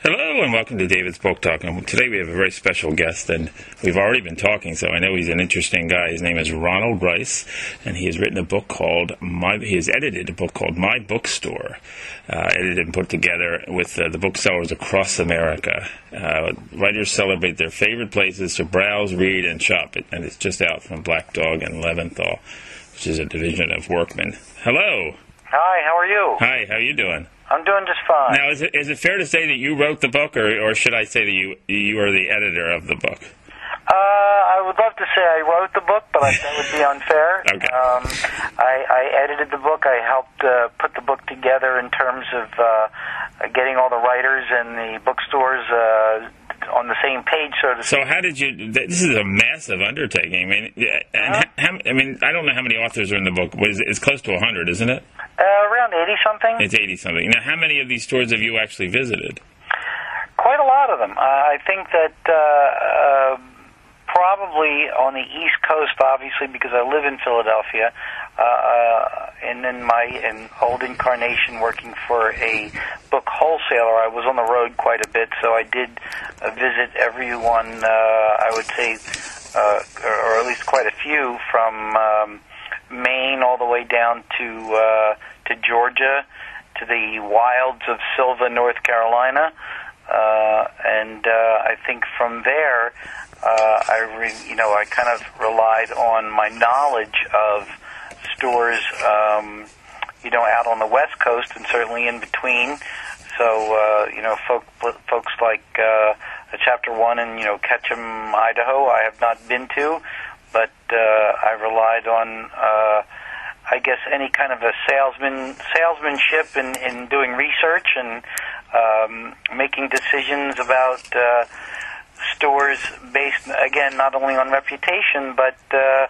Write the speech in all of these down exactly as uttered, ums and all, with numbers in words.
Hello and welcome to David's Book Talk. And today we have a very special guest, and we've already been talking, so I know he's an interesting guy. His name is Ronald Rice, and he has written a book called My. He has edited a book called My Bookstore, uh, edited and put together with uh, the booksellers across America. Uh, writers celebrate their favorite places to browse, read, and shop. And it's just out from Black Dog and Leventhal, which is a division of Workman. Hello. Hi. How are you? Hi. How are you doing? I'm doing just fine. Now, is it is it fair to say that you wrote the book, or or should I say that you you are the editor of the book? Uh, I would love to say I wrote the book, but that would be unfair. Okay. Um, I, I edited the book. I helped uh, put the book together in terms of uh, getting all the writers and the bookstores uh, on the same page, so to speak. So how did you? This is a massive undertaking. I mean, and Uh-huh. how, I mean, I don't know how many authors are in the book. What is it? It's close to a hundred, isn't it? Uh, around eighty-something. It's eighty-something. Now, how many of these stores have you actually visited? Quite a lot of them. Uh, I think that uh, uh, probably on the East Coast, obviously, because I live in Philadelphia, uh, uh, and in my in old incarnation working for a book wholesaler, I was on the road quite a bit, so I did uh, visit everyone, uh, I would say, uh, or at least quite a few, from um, Maine all the way down to uh, to Georgia, to the wilds of Sylva, North Carolina, uh, and uh, I think from there, uh, I re- you know I kind of relied on my knowledge of stores, um, you know, out on the West Coast and certainly in between. So uh, you know, folk, folks like uh, Chapter One in you know Ketchum, Idaho, I have not been to. But uh, I relied on, uh, I guess, any kind of a salesman salesmanship in, in doing research and um, making decisions about uh, stores based, again, not only on reputation, but uh, uh,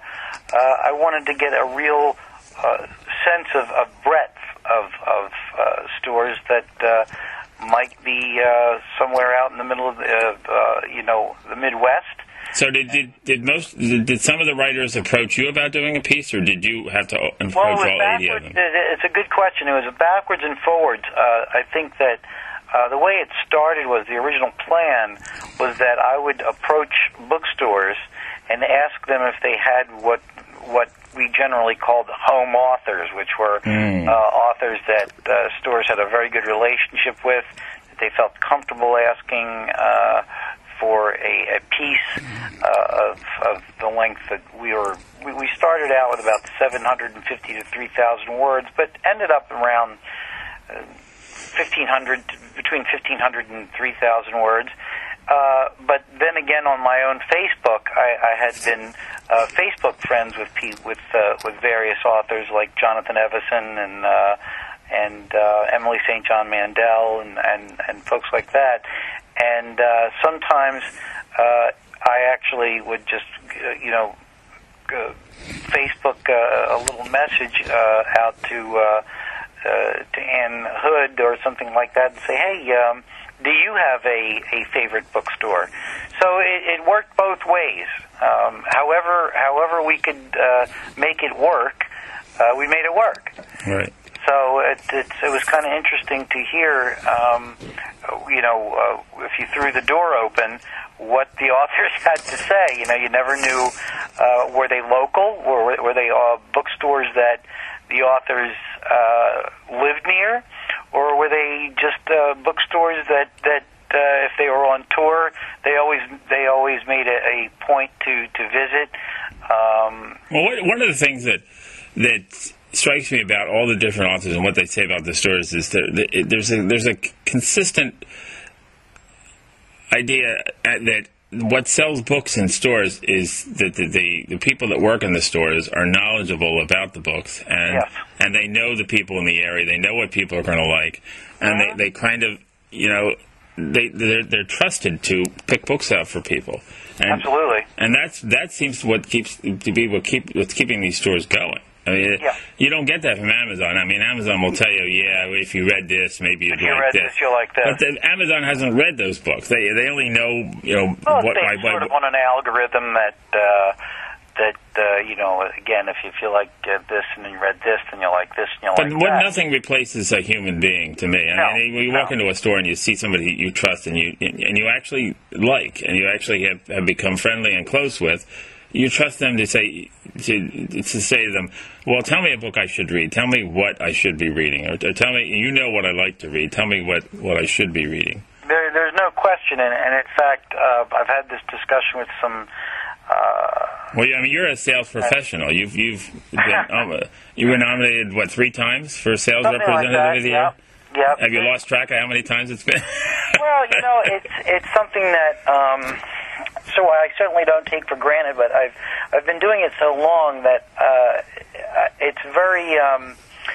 I wanted to get a real uh, sense of, of breadth of, of uh, stores that uh, might be uh, somewhere out in the middle of, the, uh, you know, the Midwest. So did did, did most did, did some of the writers approach you about doing a piece, or did you have to approach well, it was all eighty of them? It's a good question. It was a backwards and forwards. Uh, I think that uh, the way it started was the original plan was that I would approach bookstores and ask them if they had what what we generally called home authors, which were mm. uh, authors that uh, stores had a very good relationship with, that they felt comfortable asking Uh, for a, a piece uh, of, of the length that we were. We, we started out with about seven hundred fifty to three thousand words, but ended up around uh, fifteen hundred, between fifteen hundred and three thousand words. Uh, but then again, on my own Facebook, I, I had been uh, Facebook friends with pe- with uh, with various authors like Jonathan Evison and uh, and uh, Emily Saint John Mandel and, and, and folks like that. And uh, sometimes uh, I actually would just, uh, you know, uh, Facebook uh, a little message uh, out to uh, uh, to Ann Hood or something like that and say, hey, um, do you have a, a favorite bookstore? So it, it worked both ways. Um, however, however we could uh, make it work, uh, we made it work. Right. So it, it, it was kind of interesting to hear, um, you know, uh, if you threw the door open, what the authors had to say. You know, you never knew, uh, were they local? Were, were they uh, bookstores that the authors uh, lived near? Or were they just uh, bookstores that, that uh, if they were on tour, they always they always made a, a point to, to visit? Um, well, one of the things that that strikes me about all the different authors and what they say about the stores is that there's a there's a consistent idea that what sells books in stores is that the, the, the people that work in the stores are knowledgeable about the books, and yes. and they know the people in the area, they know what people are going to like, and uh-huh. they, they kind of, you know, they they're, they're trusted to pick books out for people. And, Absolutely. And that's that seems what keeps to be what keep what's keeping these stores going. I mean, yeah. you don't get that from Amazon. I mean, Amazon will tell you, yeah, if you read this, maybe you'd if you like read this. this, you'll like this. But the, Amazon hasn't read those books. They they only know, you know, well, what it's my based sort of on an algorithm that uh, that uh, you know, again, if you feel like uh, this and then you read this, then you like this and you but like what, that. nothing replaces a human being to me. I No, mean, you walk no. into a store and you see somebody you trust and you and you actually like and you actually have, have become friendly and close with. You trust them to say to, to say to them, well, tell me a book I should read. Tell me what I should be reading, or, or tell me, you know what I like to read. Tell me what, what I should be reading. There, there's no question, and, and in fact, uh, I've had this discussion with some. Uh, well, I mean, you're a sales professional. You've you've been um, you were nominated what three times for sales something representative like that, of the year. Yep. Yep. Have you lost track of how many times it's been? Well, you know, it's it's something that. Um, So I certainly don't take for granted, but I've I've been doing it so long that uh, it's very um,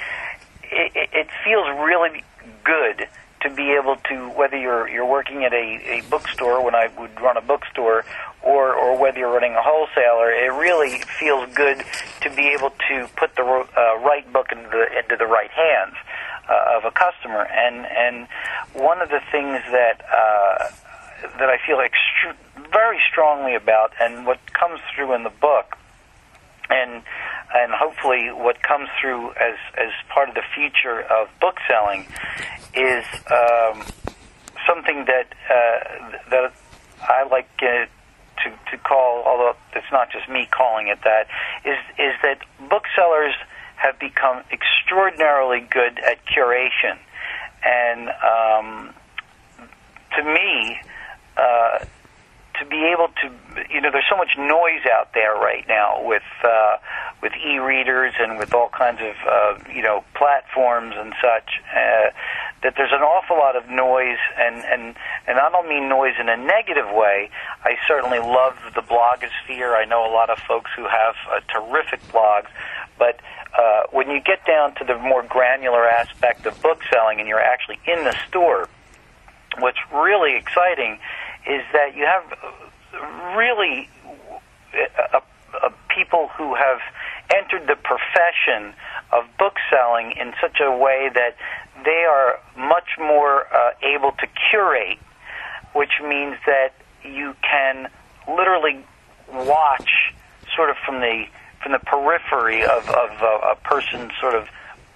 it, it feels really good to be able to, whether you're you're working at a, a bookstore, when I would run a bookstore, or or whether you're running a wholesaler, it really feels good to be able to put the uh, right book into the into the right hands uh, of a customer. And and one of the things that uh, that I feel extre- very strongly about, and what comes through in the book, and and hopefully what comes through as as part of the future of book selling, is um, something that uh, that I like uh, to to call, although it's not just me calling it that, is is that booksellers have become extraordinarily good at curation, and um, to me. Uh, to be able to, you know, there's so much noise out there right now with uh, with e-readers and with all kinds of, uh, you know, platforms and such, uh, that there's an awful lot of noise, and, and, and I don't mean noise in a negative way. I certainly love the blogosphere. I know a lot of folks who have uh, terrific blogs, but uh, when you get down to the more granular aspect of book selling and you're actually in the store, what's really exciting is that you have really uh, uh, people who have entered the profession of book selling in such a way that they are much more uh, able to curate, which means that you can literally watch sort of from the from the periphery of, of uh, a person sort of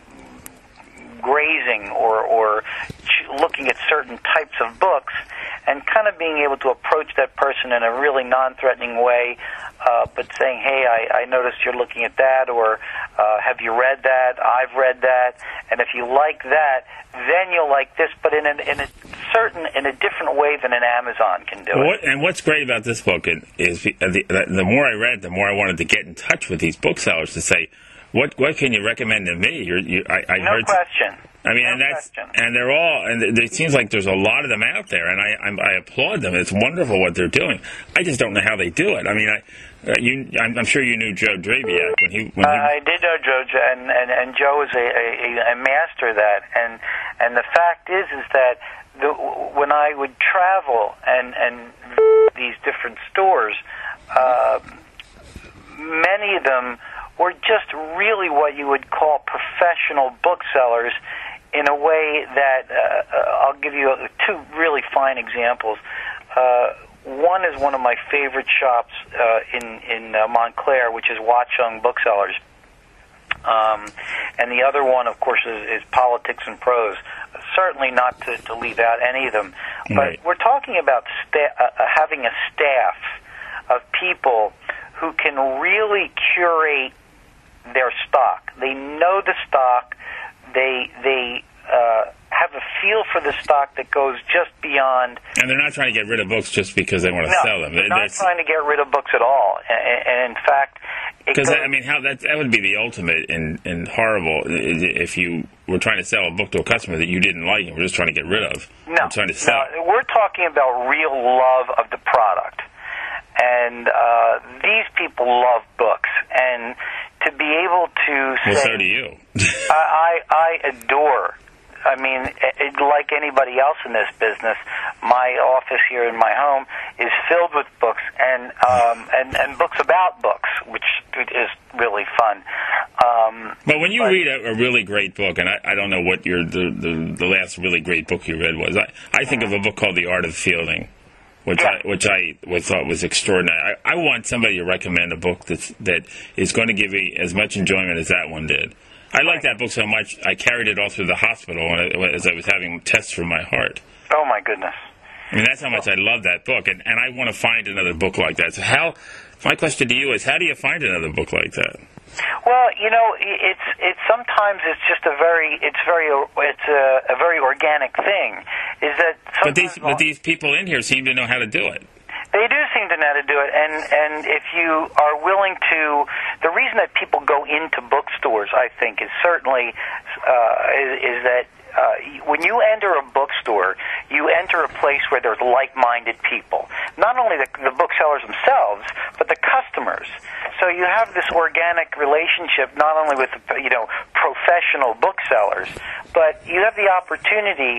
grazing or, or looking at certain types of books, and kind of being able to approach that person in a really non-threatening way, uh, but saying, hey, I, I noticed you're looking at that, or uh, have you read that? I've read that, and if you like that, then you'll like this, but in a, in a certain, in a different way than an Amazon can do it. What, and what's great about this book is the, the, the more I read, the more I wanted to get in touch with these booksellers to say, What what can you recommend to me? You're, you, I, I no heard, question. I mean, no and that's question. and they're all, and it seems like there's a lot of them out there, and I I'm, I applaud them. It's wonderful what they're doing. I just don't know how they do it. I mean, I uh, you I'm, I'm sure you knew Joe Drabiak when he when uh, he. I did know Joe, and and, and Joe is a, a, a master of that, and and the fact is is that the, when I would travel and and these different stores, uh, many of them were just really what you would call professional booksellers, in a way that uh, I'll give you two really fine examples. Uh, one is one of my favorite shops uh, in in uh, Montclair, which is Watchung Booksellers, um, and the other one, of course, is, is Politics and Prose. Certainly not to, to leave out any of them, but right. We're talking about sta- uh, having a staff of people who can really curate their stock. They know the stock. They they uh, have a feel for the stock that goes just beyond. And they're not trying to get rid of books just because they want to no, sell them. They're not trying to get rid of books at all. And, and in fact, because I mean, how that that would be the ultimate and and horrible if you were trying to sell a book to a customer that you didn't like and were just trying to get rid of. No, trying to sell. no, we're talking about real love of the product. And uh, these people love books, and to be able to say, well, so do you. I, I, I adore. I mean, it, like anybody else in this business, my office here in my home is filled with books, and um, and, and books about books, which is really fun. Um, but when you but, read a, a really great book, and I, I don't know what your the, the the last really great book you read was. I, I think of a book called The Art of Fielding. which Yeah. I which I was, thought was extraordinary. I, I want somebody to recommend a book that's, that is going to give me as much enjoyment as that one did. I liked that book so much, I carried it all through the hospital when I, as I was having tests for my heart. Oh, my goodness. I mean, that's how much I love that book, and, and I want to find another book like that. So how, my question to you is, how do you find another book like that? Well, you know, it's it's sometimes it's just a very it's very it's a, a very organic thing. Is that but these but these people in here seem to know how to do it. They do seem to know how to do it, and and if you are willing to, the reason that people go into bookstores, I think, is certainly uh, is, is that. Uh, when you enter a bookstore, you enter a place where there's like-minded people. Not only the, the booksellers themselves, but the customers. So you have this organic relationship not only with, you know, professional booksellers, but you have the opportunity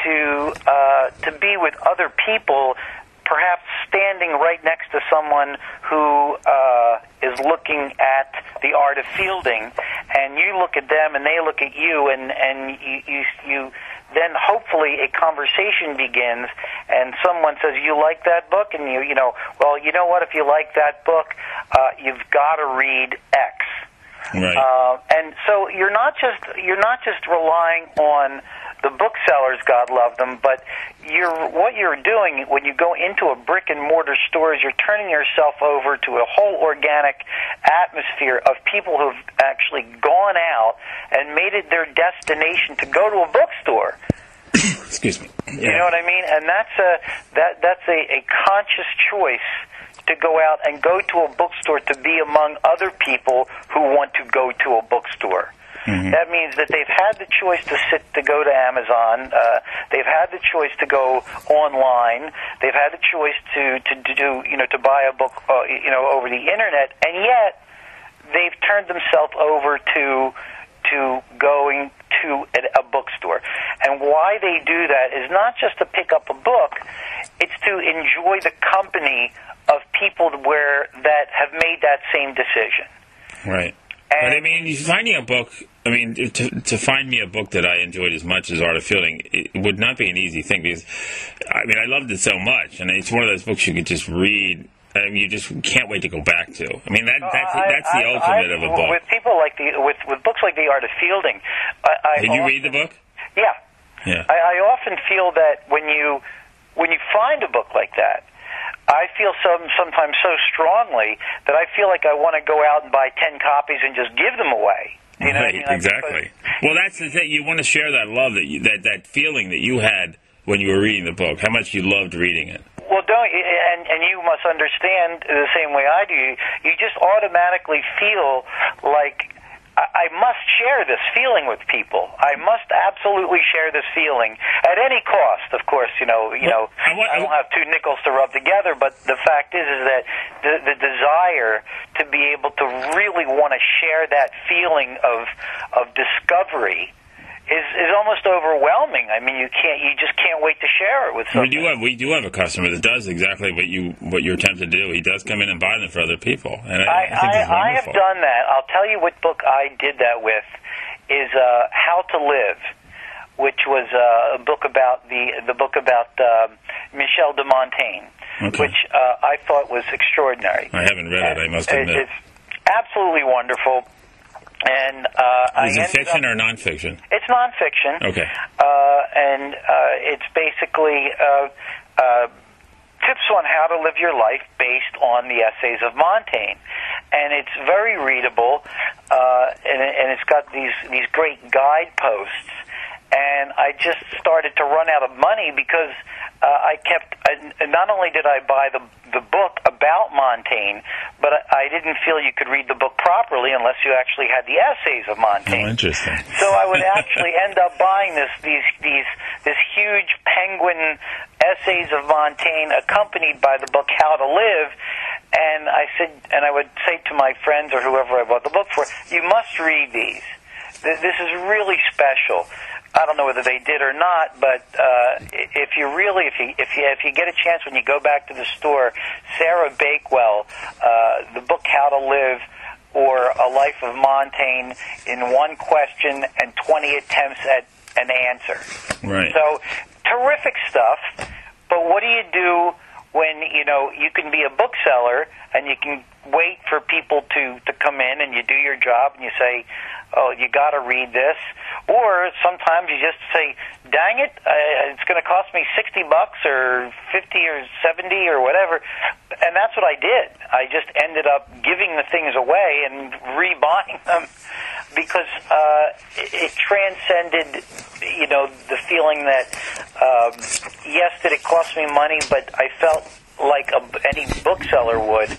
to uh, to be with other people, perhaps standing right next to someone who uh, is looking at the art of fielding, and you look at them and they look at you, and, and you, you, you then hopefully a conversation begins, and someone says, you like that book? And you, you know, well, you know what, if you like that book, uh, you've got to read X. Right. Uh, and so you're not just you're not just relying on the booksellers, God love them, but you're what you're doing when you go into a brick and mortar store is you're turning yourself over to a whole organic atmosphere of people who've actually gone out and made it their destination to go to a bookstore. Excuse me. Yeah. You know what I mean? And that's a that that's a, a conscious choice to go out and go to a bookstore to be among other people who want to go to a bookstore. Mm-hmm. That means that they've had the choice to sit to go to Amazon. Uh, they've had the choice to go online. They've had the choice to, to, to do you know to buy a book uh, you know over the internet, and yet they've turned themselves over to to going to a, a bookstore. And why they do that is not just to pick up a book; it's to enjoy the company of people where that have made that same decision. Right. And but I mean, finding a book, I mean, to to find me a book that I enjoyed as much as Art of Fielding, it would not be an easy thing because, I mean, I loved it so much, and it's one of those books you could just read. I mean, you just can't wait to go back to. I mean, that that's, I, that's the I, ultimate I, of a book. With people like the with with books like The Art of Fielding, I, I did you often, read the book? Yeah. Yeah. I, I often feel that when you when you find a book like that, I feel some sometimes so strongly that I feel like I want to go out and buy ten copies and just give them away. You know right, what I mean? Exactly. Because, well, that's the thing. You want to share that love, that you, that that feeling that you had when you were reading the book. How much you loved reading it. Well, don't and and you must understand the same way I do. You just automatically feel like I must share this feeling with people. I must absolutely share this feeling at any cost. Of course, you know, you know, I, want, I don't have two nickels to rub together. But the fact is, is that the, the desire to be able to really want to share that feeling of of discovery is is almost overwhelming. I mean, you can't, you just can't wait to share it with someone. We do have we do have a customer that does exactly what you what you're tempted to do. He does come in and buy them for other people, and I, I, I think I, it's I have done that. I'll tell you what book I did that with is uh, How to Live, which was uh, a book about the the book about uh, Michel de Montaigne, okay. which uh, I thought was extraordinary. I haven't read it. I must admit, it's absolutely wonderful. And uh, is I it fiction up, or nonfiction? It's nonfiction. Okay. Uh, and uh, it's basically uh, uh, tips on how to live your life based on the essays of Montaigne, and it's very readable. Uh, and, and it's got these these great guideposts. And I just started to run out of money because uh, I kept. Uh, not only did I buy the the book about Montaigne, but I, I didn't feel you could read the book properly unless you actually had the essays of Montaigne. Oh, interesting. So I would actually end up buying this these these this huge penguin essays of Montaigne, accompanied by the book How to Live. And I said, and I would say to my friends or whoever I bought the book for, you must read these. This is really special. I don't know whether they did or not, but uh, if you really, if you if you if you get a chance when you go back to the store, Sarah Bakewell, uh, the book How to Live, or A Life of Montaigne in one question and twenty attempts at an answer. Right. So terrific stuff. But what do you do when, you know, you can be a bookseller and you can wait for people to, to come in and you do your job and you say, oh, you got to read this. Or sometimes you just say, dang it, uh, it's going to cost me sixty bucks or fifty or seventy or whatever. And that's what I did. I just ended up giving the things away and rebuying them because uh, it, it transcended, you know, the feeling that, um, yes, did it cost me money, but I felt like a, any bookseller would,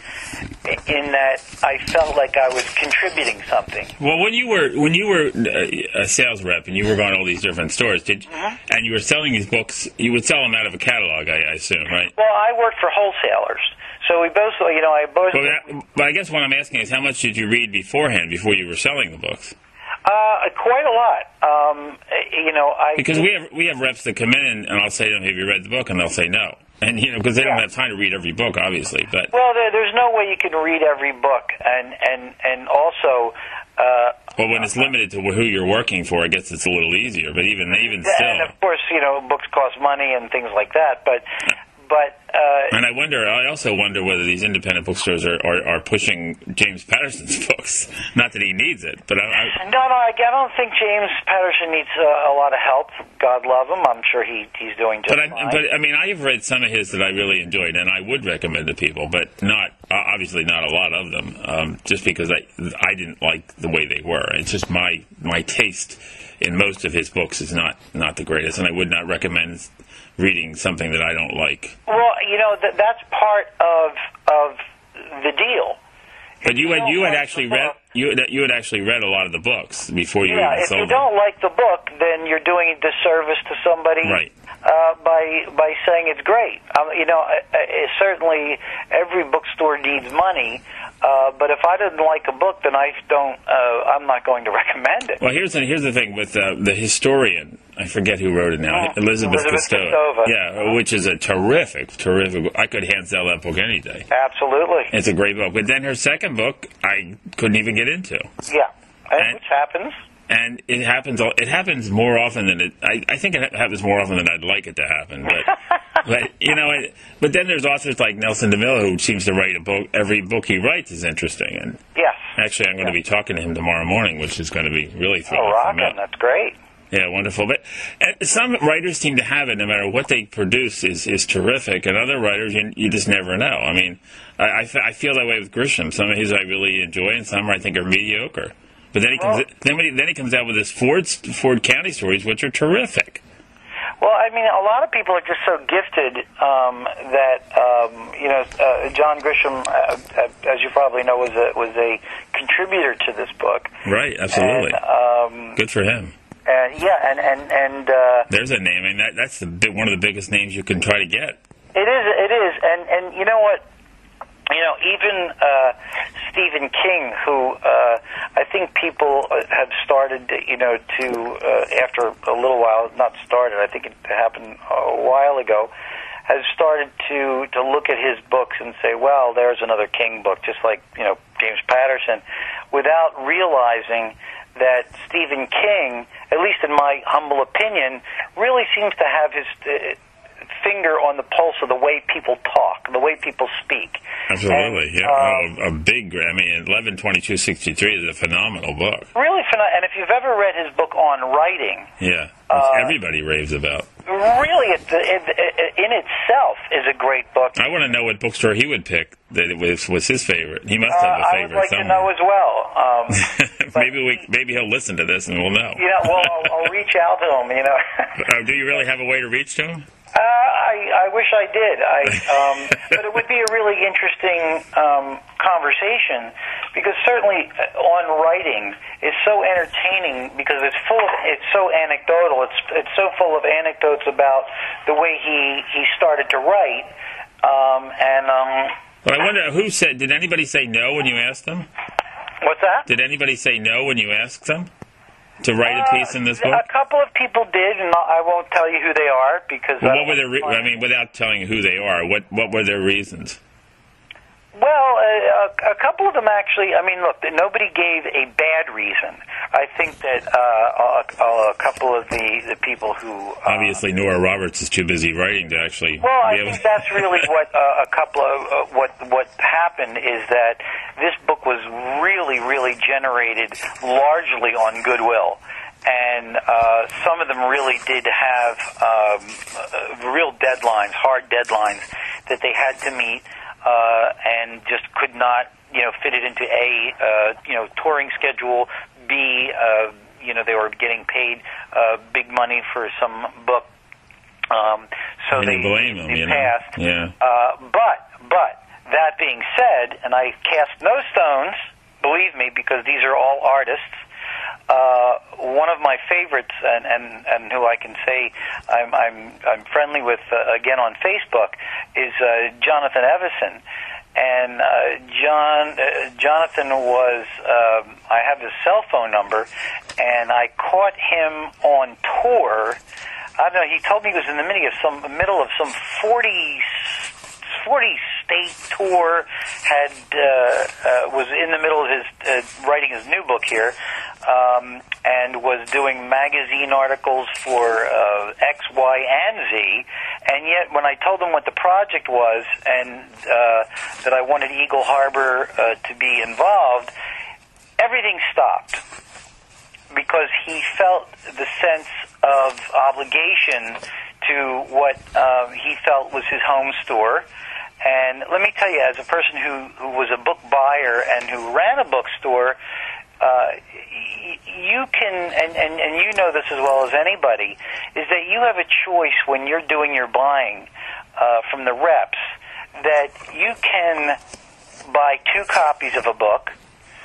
in that I felt like I was contributing something. Well, when you were when you were a sales rep and you were going to all these different stores, did mm-hmm. and you were selling these books, you would sell them out of a catalog, I, I assume, right? Well, I worked for wholesalers, so we both, you know, I both. Well, that, but I guess what I'm asking is, how much did you read beforehand before you were selling the books? Uh, quite a lot. Um, you know, I because we have we have reps that come in and I'll say to them, "Have you read the book?" and they'll say no. And, you know, because they yeah. don't have time to read every book, obviously. But well, there, there's no way you can read every book, and and and also. Uh, well, when it's limited to who you're working for, I guess it's a little easier. But even even still, and of course, you know, books cost money and things like that. But but. Uh, and I wonder. I also wonder whether these independent bookstores are, are, are pushing James Patterson's books. Not that he needs it, but I. I no, no, I, I don't think James Patterson needs uh, a lot of help. God love him. I'm sure he he's doing just but I, fine. But I mean, I have read some of his that I really enjoyed, and I would recommend to people, but not obviously not a lot of them, um, just because I I didn't like the way they were. It's just my my taste in most of his books is not not the greatest, and I would not recommend reading something that I don't like. Well, you know, that that's part of of the deal. But you had you had actually read you had, you had actually read a lot of the books before you yeah, even if sold you them. don't like the book, then you're doing a disservice to somebody right. uh, by by saying it's great. Um, you know, uh, uh, certainly every bookstore needs money, uh, but if I didn't like a book, then I don't. Uh, I'm not going to recommend it. Well, here's the, here's the thing with uh, the historian. I forget who wrote it now. Oh, Elizabeth, Elizabeth Kostova. Kostova. Yeah, which is a terrific, terrific. I could hand sell that book any day. Absolutely. It's a great book. But then her second book, I couldn't even get into. Yeah, and, and, which happens. And it happens. It happens more often than it. I, I think it happens more often than I'd like it to happen. But, but you know, it, but then there's authors like Nelson DeMille who seems to write a book. Every book he writes is interesting. And yes. Actually, I'm going yeah. to be talking to him tomorrow morning, which is going to be really thrilling. Oh, rockin'! That's great. Yeah, wonderful. But uh, some writers seem to have it, no matter what they produce, is, is terrific. And other writers, you, you just never know. I mean, I, I, f- I feel that way with Grisham. Some of his I really enjoy, and some I think are mediocre. But then he comes, well, then, when he, then he comes out with his Ford Ford County stories, which are terrific. Well, I mean, a lot of people are just so gifted um, that um, you know, uh, John Grisham, uh, as you probably know, was a was a contributor to this book. Right, absolutely. And, um, good for him. Uh, yeah, and and and uh, there's a name. I mean, that that's the one of the biggest names you can try to get. It is. It is. And and you know what? You know, even uh, Stephen King, who uh, I think people have started, you know, to uh, after a little while, not started. I think it happened a while ago. Has started to to look at his books and say, well, there's another King book, just like, you know, James Patterson, without realizing that Stephen King, at least in my humble opinion, really seems to have his uh, finger on the pulse of the way people talk, the way people speak. Absolutely, and, yeah. Um, oh, a big, I mean, eleven twenty-two sixty-three is a phenomenal book. Really phenomenal. And if you've ever read his book on writing... Yeah, uh, everybody raves about. Really, it, it, it, in itself is a great book. I want to know what bookstore he would pick that it was, was his favorite. He must have a uh, favorite I would like somewhere. to know as well. Um, maybe we, maybe he'll listen to this and we'll know. Yeah, well, I'll, I'll reach out to him, you know. uh, do you really have a way to reach to him? Uh, I, I wish I did. I, um, but it would be a really interesting um, conversation, because certainly on writing is so entertaining because it's full of, it's so anecdotal. It's it's so full of anecdotes about the way he, he started to write. Um, and um, but I wonder who said. Did anybody say no when you asked them? What's that? Did anybody say no when you asked them to write a piece in this book? Uh, a couple of people did, and I won't tell you who they are because. Well, what were their? Re- I mean, without telling who they are, what what were their reasons? Well, a, a couple of them actually, I mean, look, nobody gave a bad reason. I think that uh, a, a couple of the, the people who... Uh, Obviously, Nora Roberts is too busy writing to actually... Well, I be able think that's really what uh, a couple of... Uh, what, what happened is that this book was really, really generated largely on goodwill. And uh, some of them really did have um, uh, real deadlines, hard deadlines that they had to meet, uh, and just could not, you know, fit it into A, uh, you know, touring schedule, B, uh, you know, they were getting paid uh, big money for some book, um, so they, blame them, they you passed. Know? Yeah. Uh, but, but, that being said, and I cast no stones, believe me, because these are all artists. Uh, one of my favorites, and, and, and who I can say I'm I'm, I'm friendly with uh, again on Facebook, is uh, Jonathan Evison. And uh, John uh, Jonathan was uh, I have his cell phone number, and I caught him on tour. I don't know. He told me he was in the middle of some middle of some forty. forty state tour, had uh, uh, was in the middle of his uh, writing his new book here, um, and was doing magazine articles for uh, X, Y, and Z. And yet, when I told him what the project was and uh, that I wanted Eagle Harbor uh, to be involved, everything stopped because he felt the sense of obligation to what um, he felt was his home store. And let me tell you, as a person who, who was a book buyer and who ran a bookstore, uh, y- you can, and, and, and you know this as well as anybody, is that you have a choice when you're doing your buying uh, from the reps, that you can buy two copies of a book,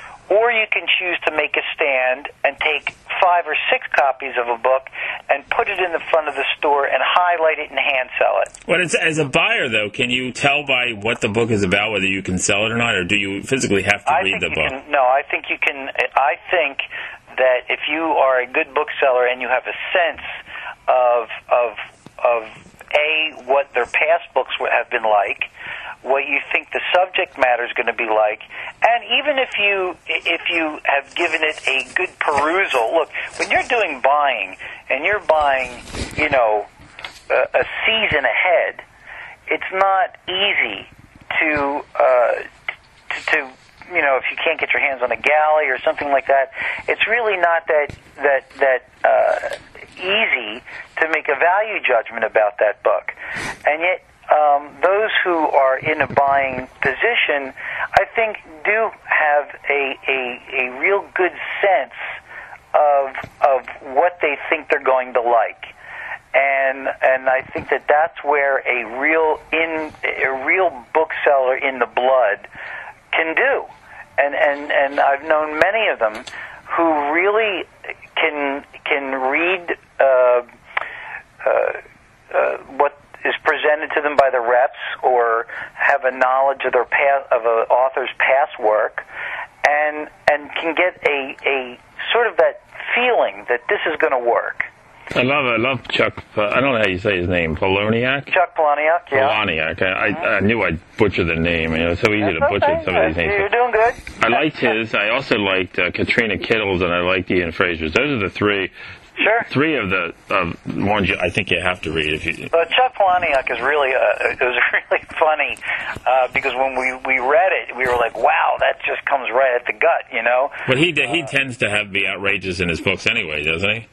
or you can choose to make a stand and take five or six copies of a book and put it in the front of the store and highlight it and hand sell it. Well, it's, as a buyer, though, can you tell by what the book is about whether you can sell it or not, or do you physically have to I read think the you book? Can, no, I think you can. I think that if you are a good bookseller and you have a sense of of of a what their past books have been like, what you think the subject matter is going to be like, and even if you if you have given it a good perusal. Look, when you're doing buying and you're buying, you know, a, a season ahead, it's not easy to, uh, to to you know, if you can't get your hands on a galley or something like that, it's really not that that that uh, easy to make a value judgment about that book, and yet. Um, those who are in a buying position, I think, do have a, a, a real good sense of of what they think they're going to like, and and I think that that's where a real in a real bookseller in the blood can do, and and and I've known many of them who really can can read uh, uh, uh, what is presented to them by the reps, or have a knowledge of their past, of an author's past work, and and can get a a sort of that feeling that this is going to work. I love I love Chuck. Uh, I don't know how you say his name. Poloniak. Chuck Palahniuk. Yeah. Poloniak. I, I, I knew I'd butcher the name. You know, it's so easy That's to butcher okay. some of these names. You're doing good. I liked his. I also liked uh, Katrina Kittles, and I liked Ian Fraser's. Those are the three. Sure. Three of the of ones you, I think you have to read. If you. But Chuck Palahniuk is really uh, it was really funny uh, because when we, we read it, we were like, "Wow, that just comes right at the gut," you know. But he he uh, tends to have be outrageous in his books anyway, doesn't he?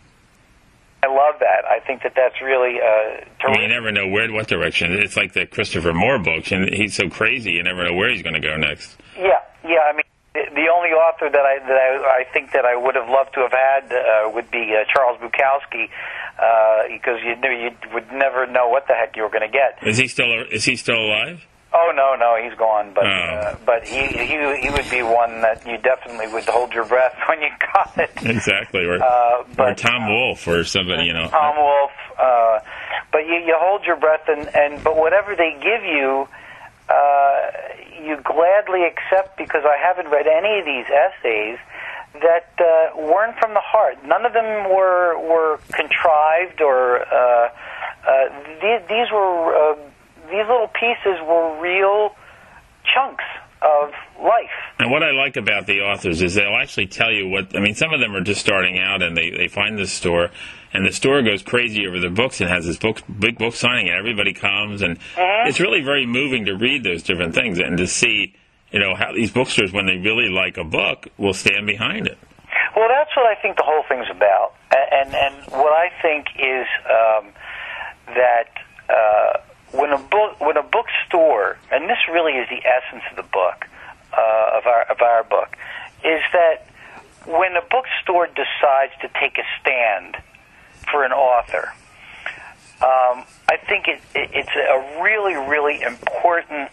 I love that. I think that that's really uh, terrific. You never know where what direction. It's like the Christopher Moore books, and he's so crazy, you never know where he's going to go next. Yeah, yeah. I mean. The only author that I that I, I think that I would have loved to have had uh, would be uh, Charles Bukowski, uh, because you you would never know what the heck you were going to get. Is he still is he still alive? Oh no, no, he's gone. But oh. uh, but he he he would be one that you definitely would hold your breath when you got it. Exactly, or, uh, but, or Tom Wolfe or somebody, you know. Tom Wolfe, uh, but you you hold your breath, and, and but whatever they give you. Uh, you gladly accept, because I haven't read any of these essays that uh, weren't from the heart. None of them were were contrived, or uh, uh, these, these were uh, these little pieces were real chunks of life. And what I like about the authors is they'll actually tell you what, I mean, some of them are just starting out and they, they find this store, and the store goes crazy over their books and has this book, big book signing, and everybody comes, and mm-hmm. it's really very moving to read those different things and to see, you know, how these bookstores, when they really like a book, will stand behind it. Well, that's what I think the whole thing's about. And, and, and what I think is um, that uh, when a book, when a bookstore, and this really is the essence of the book, uh, of our of our book, is that when a bookstore decides to take a stand for an author, um, I think it, it, it's a really, really important.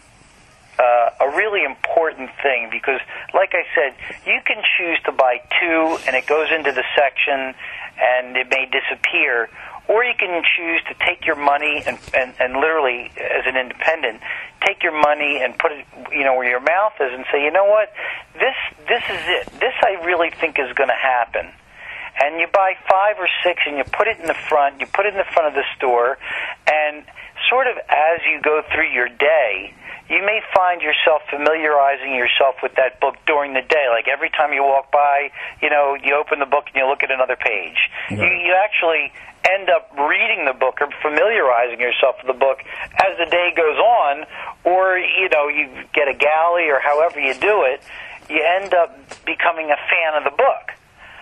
Uh, a really important thing, because, like I said, you can choose to buy two and it goes into the section and it may disappear, or you can choose to take your money and, and, and literally, as an independent, take your money and put it, you know, where your mouth is and say, you know what, this this is it. This I really think is going to happen. And you buy five or six and you put it in the front, you put it in the front of the store, and sort of as you go through your day, you may find yourself familiarizing yourself with that book during the day. Like every time you walk by, you know, you open the book and you look at another page. Right. You, you actually end up reading the book or familiarizing yourself with the book as the day goes on, or, you know, you get a galley or however you do it, you end up becoming a fan of the book.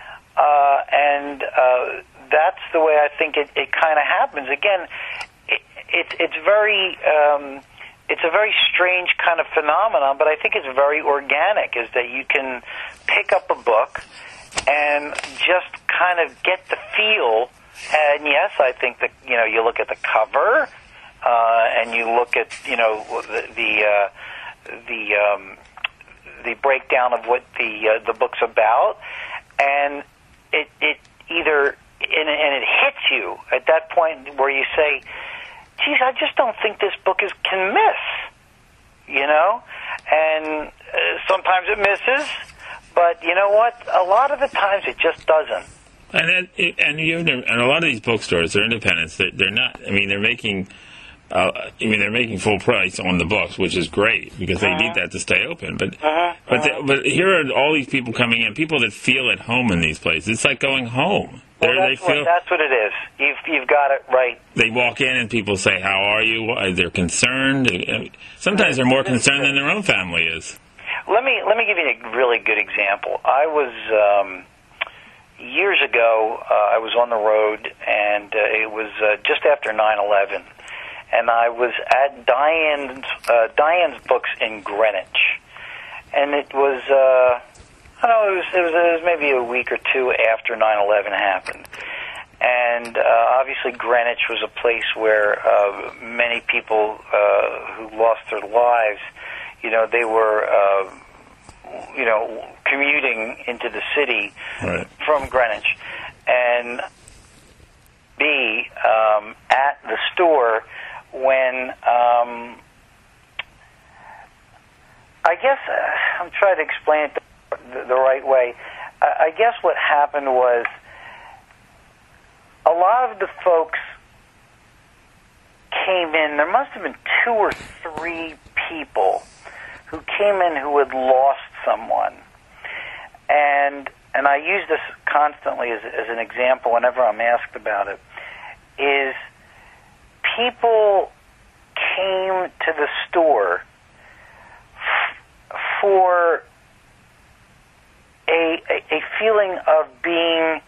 Uh, and uh, that's the way I think it, it kind of happens. Again, it, it, it's very... Um, It's a very strange kind of phenomenon, but I think it's very organic, is that you can pick up a book and just kind of get the feel. And yes, I think that, you know, you look at the cover uh, and you look at, you know, the the uh, the, um, the breakdown of what the uh, the book's about, and it it either and, and it hits you at that point where you say, geez, I just don't think this book is can miss, you know? And uh, sometimes it misses, but you know what? A lot of the times it just doesn't. And it, and you and a lot of these bookstores, they're independents. They're, they're not. I mean, they're making. Uh, I mean, they're making full price on the books, which is great because they uh-huh. need that to stay open. But uh-huh. but uh-huh. The, but here are all these people coming in, people that feel at home in these places. It's like going home. Well, that's, they feel, what, that's what it is. You've you've got it right. They walk in and people say, "How are you?" They're concerned. Sometimes they're more concerned than their own family is. Let me let me give you a really good example. I was um, years ago. Uh, I was on the road, and uh, it was uh, just after nine eleven, and I was at Diane's uh, Diane's Books in Greenwich, and it was. Uh, I don't know, it was, it, was, it was maybe a week or two after nine eleven happened. And uh, obviously Greenwich was a place where uh, many people uh, who lost their lives, you know, they were, uh, you know, commuting into the city right. from Greenwich. And B, um, at the store when... Um, I guess uh, I'm trying to explain it the, the right way. I, I guess what happened was a lot of the folks came in. There must have been two or three people who came in who had lost someone, and and I use this constantly as, as an example whenever I'm asked about it. Is people came to the store for a, a, a feeling of being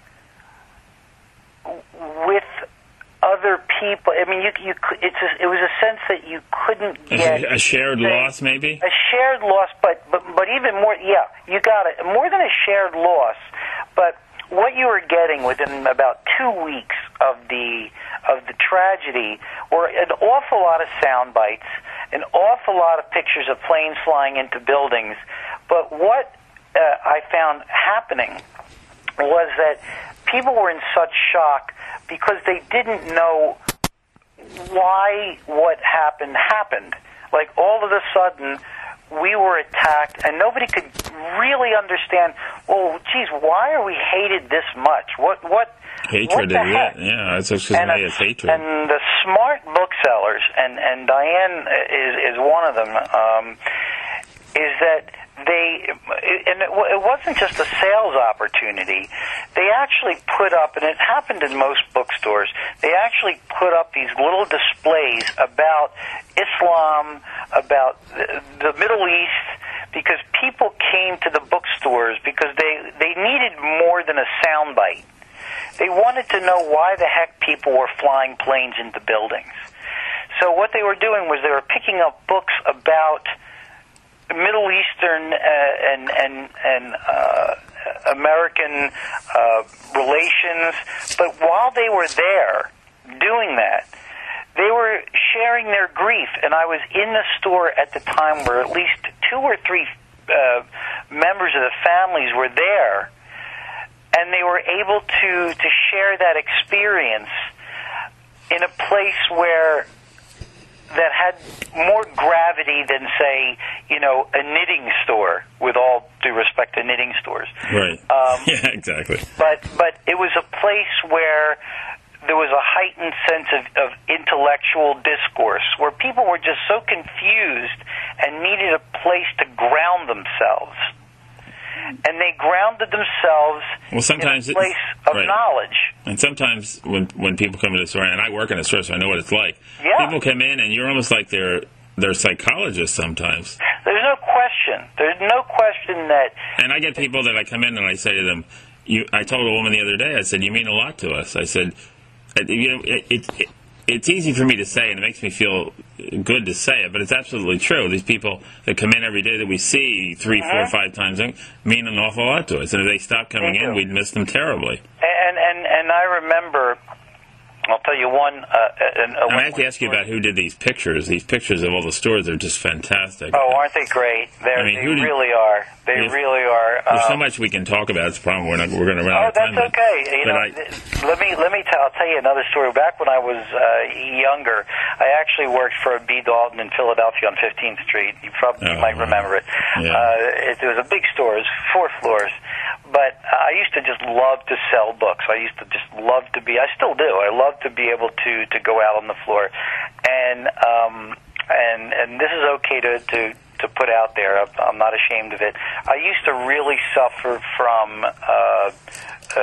with other people. I mean, you, you, it's a, it was a sense that you couldn't get a shared the, loss, maybe a shared loss, but, but but even more. Yeah, you got it. More than a shared loss, but what you were getting within about two weeks of the of the tragedy were an awful lot of sound bites, an awful lot of pictures of planes flying into buildings. But what uh, I found happening was that people were in such shock because they didn't know why what happened happened. Like, all of a sudden, we were attacked, and nobody could really understand, well, geez, why are we hated this much? What, what, hatred what the is heck? it. Yeah, that's actually and, it's hatred. And the smart booksellers, and, and Diane is, is one of them, um, is that they, and it wasn't just a sales opportunity. They actually put up, and it happened in most bookstores, they actually put up these little displays about Islam, about the Middle East, because people came to the bookstores because they, they needed more than a soundbite. They wanted to know why the heck people were flying planes into buildings. So what they were doing was they were picking up books about Middle Eastern uh, and and and uh, American uh, relations, but while they were there doing that, they were sharing their grief. And I was in the store at the time where at least two or three uh, members of the families were there, and they were able to to share that experience in a place where that had more gravity than, say, you know, a knitting store, with all due respect to knitting stores. Right. Um, yeah, exactly. But but it was a place where there was a heightened sense of, of intellectual discourse, where people were just so confused and needed a place to ground themselves. And they grounded themselves well, sometimes in a place of right. knowledge. And sometimes when when people come to the store, and I work in a store, so I know what it's like. Yeah. People come in, and you're almost like they're they're psychologists sometimes. There's no question. There's no question that... And I get people that I come in and I say to them, "You." I told a woman the other day, I said, "You mean a lot to us." I said, "You know, it, it, it it's easy for me to say, and it makes me feel good to say it, but it's absolutely true. These people that come in every day that we see three, uh-huh. four, five times mean an awful lot to us. And if they stop coming in, we'd miss them terribly." And and and I remember, I'll tell you one. Uh, an, a I have to ask you about who did these pictures. These pictures of all the stores are just fantastic. Oh, aren't they great? They're, I mean, they did, really are. They if, really are. There's um, so much we can talk about. It's a problem. We're not. We're going to run oh, out of time. Oh, that's okay. But, you know, I, let me let me. T- I'll tell you another story. Back when I was uh, younger, I actually worked for B. Dalton in Philadelphia on fifteenth Street. You probably oh, might remember it. Yeah. Uh, it. It was a big store. It was four floors. But I used to just love to sell books. I used to just love to be, I still do, I love to be able to, to go out on the floor. And um, and and this is okay to, to, to put out there. I'm not ashamed of it. I used to really suffer from, uh, uh,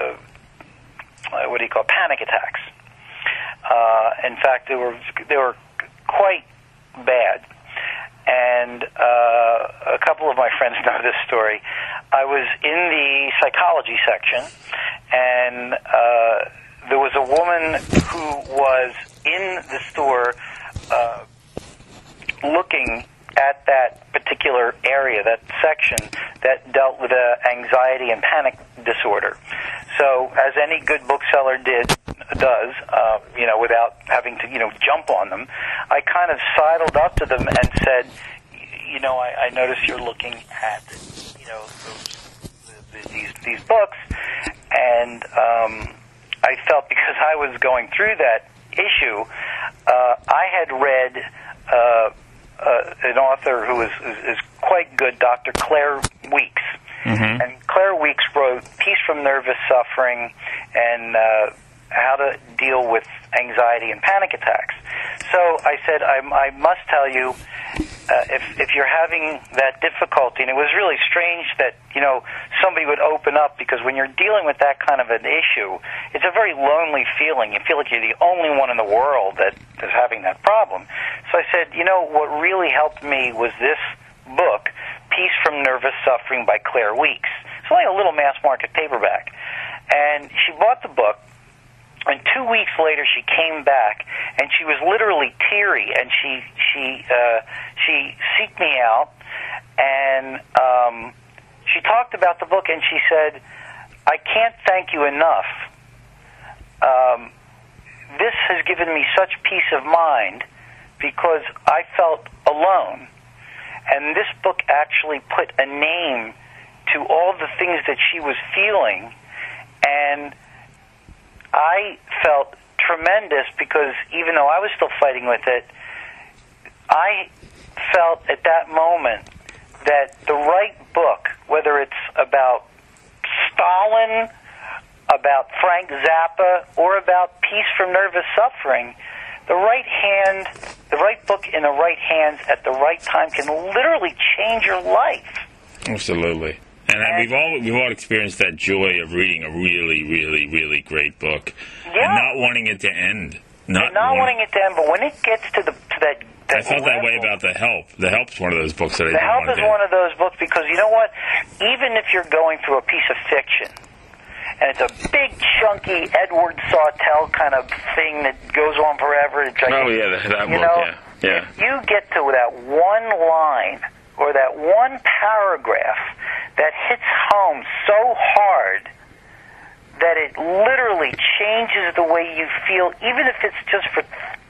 uh, what do you call it, panic attacks. Uh, in fact, they were, they were quite bad. And uh, a couple of my friends know this story. I was in the psychology section, and uh, there was a woman who was in the store uh, looking at that particular area, that section that dealt with uh, anxiety and panic disorder. So, as any good bookseller did, does, uh, you know, without having to, you know, jump on them, I kind of sidled up to them and said, you know, I, I notice you're looking at, you know, those, these these books, and um, I felt, because I was going through that issue, uh, I had read uh, uh, an author who is, is, is quite good, Doctor Claire Weeks. Mm-hmm. And Claire Weeks wrote Peace from Nervous Suffering and uh, How to Deal with Anxiety and Panic Attacks. So I said, I, I must tell you, uh, if if you're having that difficulty, and it was really strange that, you know, somebody would open up, because when you're dealing with that kind of an issue, it's a very lonely feeling. You feel like you're the only one in the world that is having that problem. So I said, you know, what really helped me was this book, Peace from Nervous Suffering by Claire Weeks. It's only a little mass market paperback. And she bought the book, and two weeks later she came back, and she was literally teary, and she she uh, she seeked me out, and um, she talked about the book, and she said, I can't thank you enough. Um, this has given me such peace of mind, because I felt alone. And this book actually put a name to all the things that she was feeling, and I felt tremendous, because even though I was still fighting with it, I felt at that moment that the right book, whether it's about Stalin, about Frank Zappa, or about Peace from Nervous Suffering, the right hand, the right book in the right hands at the right time can literally change your life. Absolutely. And, and we've all we've all experienced that joy of reading a really, really, really great book, yeah. and not wanting it to end. Not, not wanting, wanting it to end, but when it gets to the to that, that I felt level, that way about The Help. The Help's one of those books that I The didn't Help want is to one of those books because you know what? Even if you're going through a piece of fiction, and it's a big, chunky Edward Sawtelle kind of thing that goes on forever. It's like, oh yeah, that, that you book. know, Yeah, yeah. If you get to that one line or that one paragraph that hits home so hard that it literally changes the way you feel, even if it's just for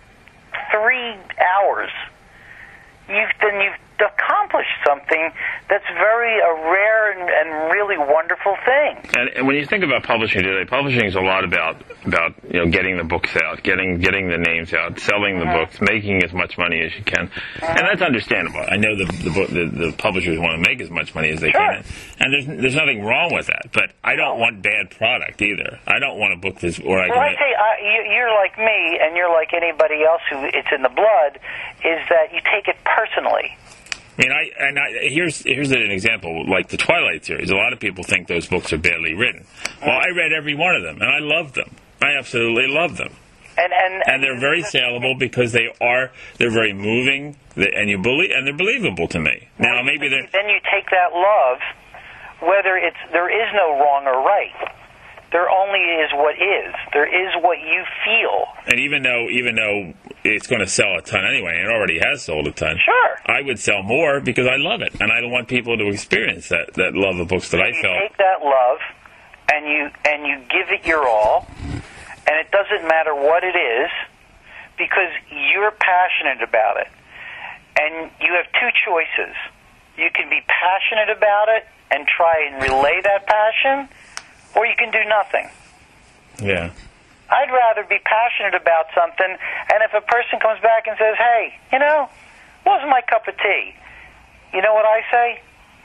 three hours, you've then you've accomplished something that's very a rare and, and really wonderful thing. And, and when you think about publishing today, publishing is a lot about about you know getting the books out, getting getting the names out, selling the Mm-hmm. books, making as much money as you can, Mm-hmm. and that's understandable. I know the the, book, the the publishers want to make as much money as they Sure. can, and there's there's nothing wrong with that. But I don't want bad product either. I don't want a book that's where I Well, can. I say I, you, you're like me, and you're like anybody else who it's in the blood. Is that you take it personally? I mean, I and I, here's here's an example, like the Twilight series. A lot of people think those books are badly written. Well, I read every one of them, and I loved them. I absolutely love them. And and And they're very saleable because they are they're very moving, and you believe and they're believable to me. Now, maybe they're then you take that love, whether it's there is no wrong or right. There only is what is. There is what you feel. and even though even though it's going to sell a ton anyway, and it already has sold a ton. Sure. I would sell more because I love it, and I don't want people to experience that that love of books that I You felt. take that love, and you and you give it your all, and it doesn't matter what it is, because you're passionate about it. And you have two choices. You can be passionate about it and try and relay that passion, or you can do nothing. Yeah. I'd rather be passionate about something, and if a person comes back and says, hey, you know, wasn't my cup of tea, you know what I say?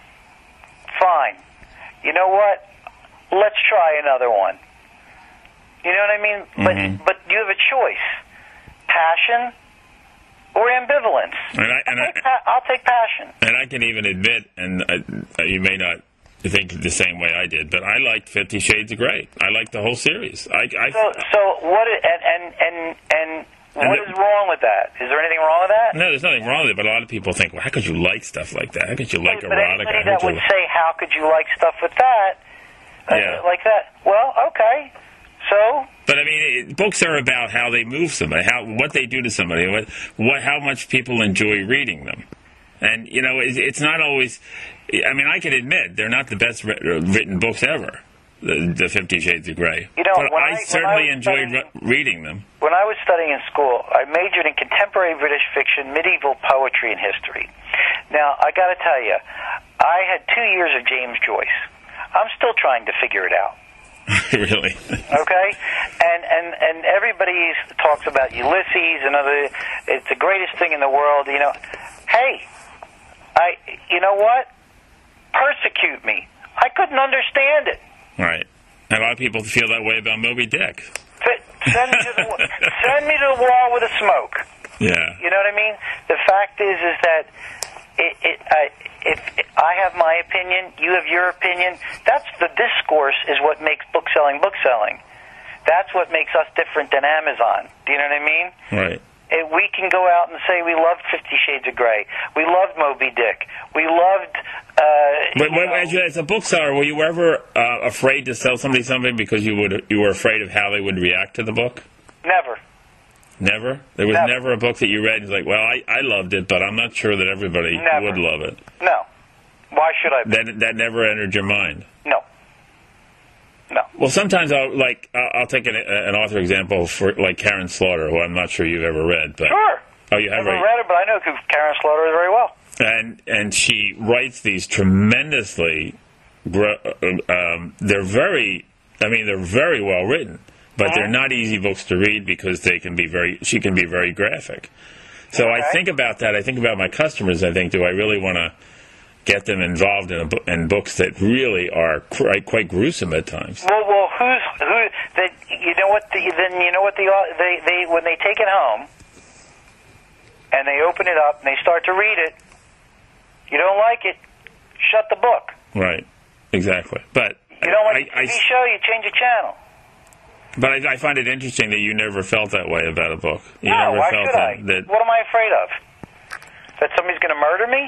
Fine. You know what? Let's try another one. You know what I mean? Mm-hmm. But but you have a choice. Passion or ambivalence. And I, and I'll, I, take pa- I'll take passion. And I can even admit, and uh, you may not think the same way I did, but I liked Fifty Shades of Grey. I liked the whole series. I, I, So, so what? i- And and and, and what And is wrong with that? Is there anything wrong with that? no, there's nothing wrong with it, but a lot of people think, well, how could you like stuff like that? How could you like But erotica? anybody How that could would you- say, how could you like stuff with that? Uh, Yeah. Like that. Well, okay. So, But I mean, it, books are about how they move somebody, how what they do to somebody, what, what how much people enjoy reading them, and you know, it's, it's not always. I mean, I can admit they're not the best writ- written books ever, the, the Fifty Shades of Grey. You know, but when I, I- when certainly I was enjoyed studying- re- reading them. when I was studying in school, I majored in contemporary British fiction, medieval poetry, and history. Now, I got to tell you, I had two years of James Joyce. I'm still trying to figure it out. Really. Okay, and and and everybody talks about Ulysses and other. It's the greatest thing in the world. You know, hey, I. You know what? Persecute me. I couldn't understand it. Right. And a lot of people feel that way about Moby Dick. F- Send me to the wa- send me to the wall with a smoke. Yeah. You know what I mean? The fact is, is that it, it, I, if I have my opinion, you have your opinion. That's the discourse is what makes book selling book selling. That's what makes us different than Amazon. Do you know what I mean? Right. If we can go out and say we loved Fifty Shades of Grey, we loved Moby Dick, we loved. Uh, But you when, know, as, you, as a bookseller, were you ever uh, afraid to sell somebody something because you would you were afraid of how they would react to the book? never. Never? There was Never. never a book that you read and was like, well, I, I loved it, but I'm not sure that everybody Never. would love it. No. Why should I? That that never entered your mind. No. No. Well, sometimes I'll like I'll, I'll take an, an author example for like Karen Slaughter, who I'm not sure you've ever read, but Sure. oh, you I have haven't read, read it, but I know who Karen Slaughter is very well. and and she writes these tremendously, gr- um, they're very, I mean, they're very well written, but they're not easy books to read because they can be very, she can be very graphic. So I Okay. think about that. I think about my customers. I think, do I really want to get them involved in a bo- in books that really are quite, quite gruesome at times? Well, well, who's who? That you know what? The, then you know what the au- they they when they take it home, and they open it up and they start to read it. You don't like it, shut the book. Right. Exactly. But you don't like I, a T V I, show, you change the channel. But I, I find it interesting that you never felt that way about a book. You no, never why felt should I? that, that What am I afraid of? That somebody's going to murder me?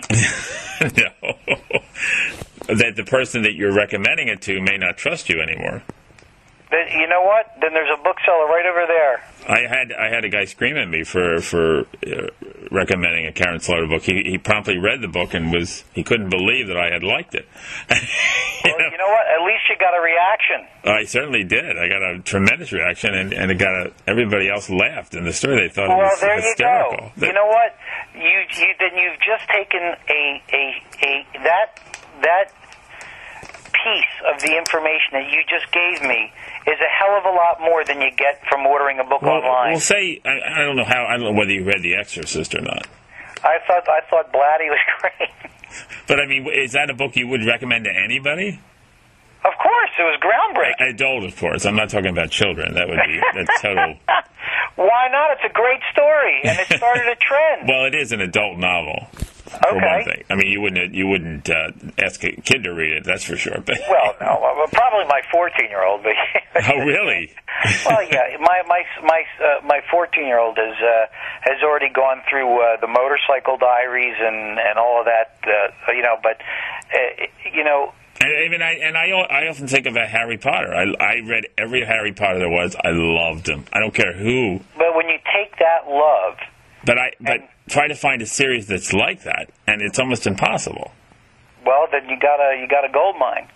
No. That the person that you're recommending it to may not trust you anymore. Then, you know what? Then there's a bookseller right over there. I had I had a guy scream at me for for uh, recommending a Karen Slaughter book. He he promptly read the book and was he couldn't believe that I had liked it. you, well, know? you know what? At least you got a reaction. I certainly did. I got a tremendous reaction, and, and it got a, everybody else laughed in the store. They thought well, it was there hysterical. you go. You know what? You, you then you've just taken a a a that that piece of the information that you just gave me is a hell of a lot more than you get from ordering a book well, online. Well, say I, I don't know how I don't know whether you read The Exorcist or not. I thought I thought Blatty was great. But I mean, is that a book you would recommend to anybody? Of course, it was groundbreaking. Adult, of course. I'm not talking about children. That would be that's total. Why not? It's a great story, and it started a trend. Well, it is an adult novel. Okay. For one thing, I mean, you wouldn't you wouldn't uh, ask a kid to read it. That's for sure. But well, no, well, probably my fourteen-year-old. But oh, really? Well, yeah, my my my uh, my fourteen-year-old has uh, has already gone through uh, the Motorcycle Diaries and and all of that. Uh, you know, but uh, you know. And even I and I, I often think about Harry Potter. I, I read every Harry Potter there was. I loved him. I don't care who. But when you take that love, but I but try to find a series that's like that, and it's almost impossible. Well, then you got a you got a gold mine.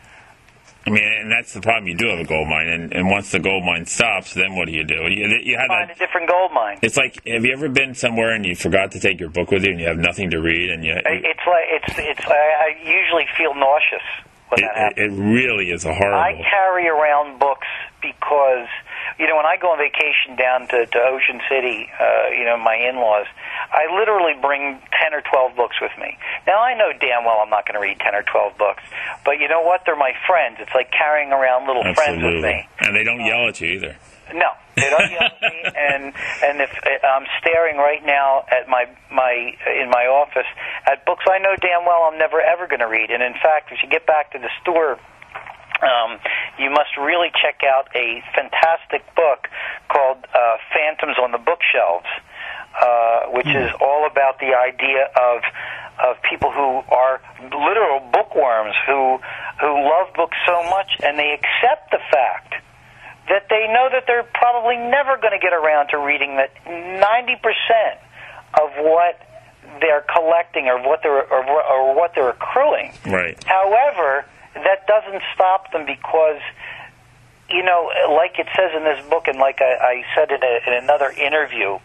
I mean, and that's the problem. You do have a gold mine, and, and once the gold mine stops, then what do you do? You, you have find that, a different gold mine. It's like, have you ever been somewhere and you forgot to take your book with you, and you have nothing to read, and you? It's like it's it's. I, I usually feel nauseous when it, that happens. It, it really is a horrible. I carry around books because, you know, when I go on vacation down to, to Ocean City, uh, you know, my in-laws, I literally bring ten or twelve books with me. Now, I know damn well I'm not going to read ten or twelve books, but you know what? They're my friends. It's like carrying around little Absolutely. friends with me. And they don't yell at you either. No, they don't yell at me. And and if I'm staring right now at my my in my office at books I know damn well I'm never ever going to read. And in fact, if you get back to the store, Um, you must really check out a fantastic book called uh, Phantoms on the Bookshelves, uh, which mm. is all about the idea of of people who are literal bookworms who who love books so much and they accept the fact that they know that they're probably never going to get around to reading that ninety percent of what they're collecting or what they're or, or what they're accruing. Right. However, that doesn't stop them because, you know, like it says in this book, and like I, I said in, a, in another interview,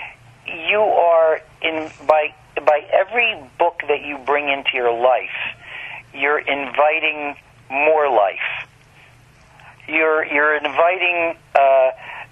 you are in by by every book that you bring into your life, you're inviting more life. You're you're inviting. Uh,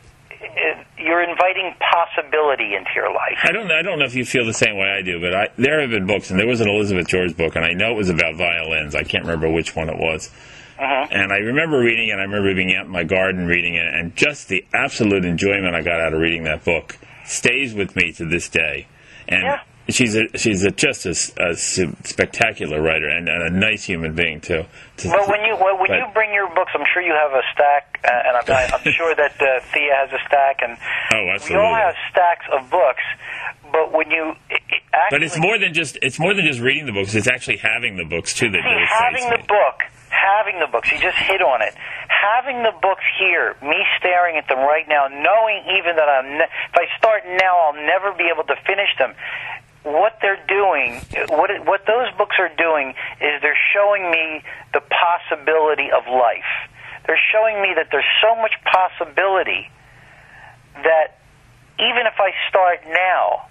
You're inviting possibility into your life. I don't. I don't know if you feel the same way I do, but I, there have been books, and there was an Elizabeth George book, and I know it was about violins. I can't remember which one it was. Uh-huh. And I remember reading it. I remember being out in my garden reading it, and just the absolute enjoyment I got out of reading that book stays with me to this day. And yeah. she's a, she's a, just a, a spectacular writer and, and a nice human being too. To, well, when you well, when but, you bring your books, I'm sure you have a stack, uh, and I'm, I'm sure that uh, Thea has a stack, and oh, absolutely. we all have stacks of books. But when you it, it actually, but it's more than just it's more than just reading the books. It's actually having the books too that see, really having the me. book, having the books. You just hit on it. Having the books here, me staring at them right now, knowing even that I'm ne- if I start now, I'll never be able to finish them. What they're doing, what it, what those books are doing, is they're showing me the possibility of life. They're showing me that there's so much possibility that even if I start now,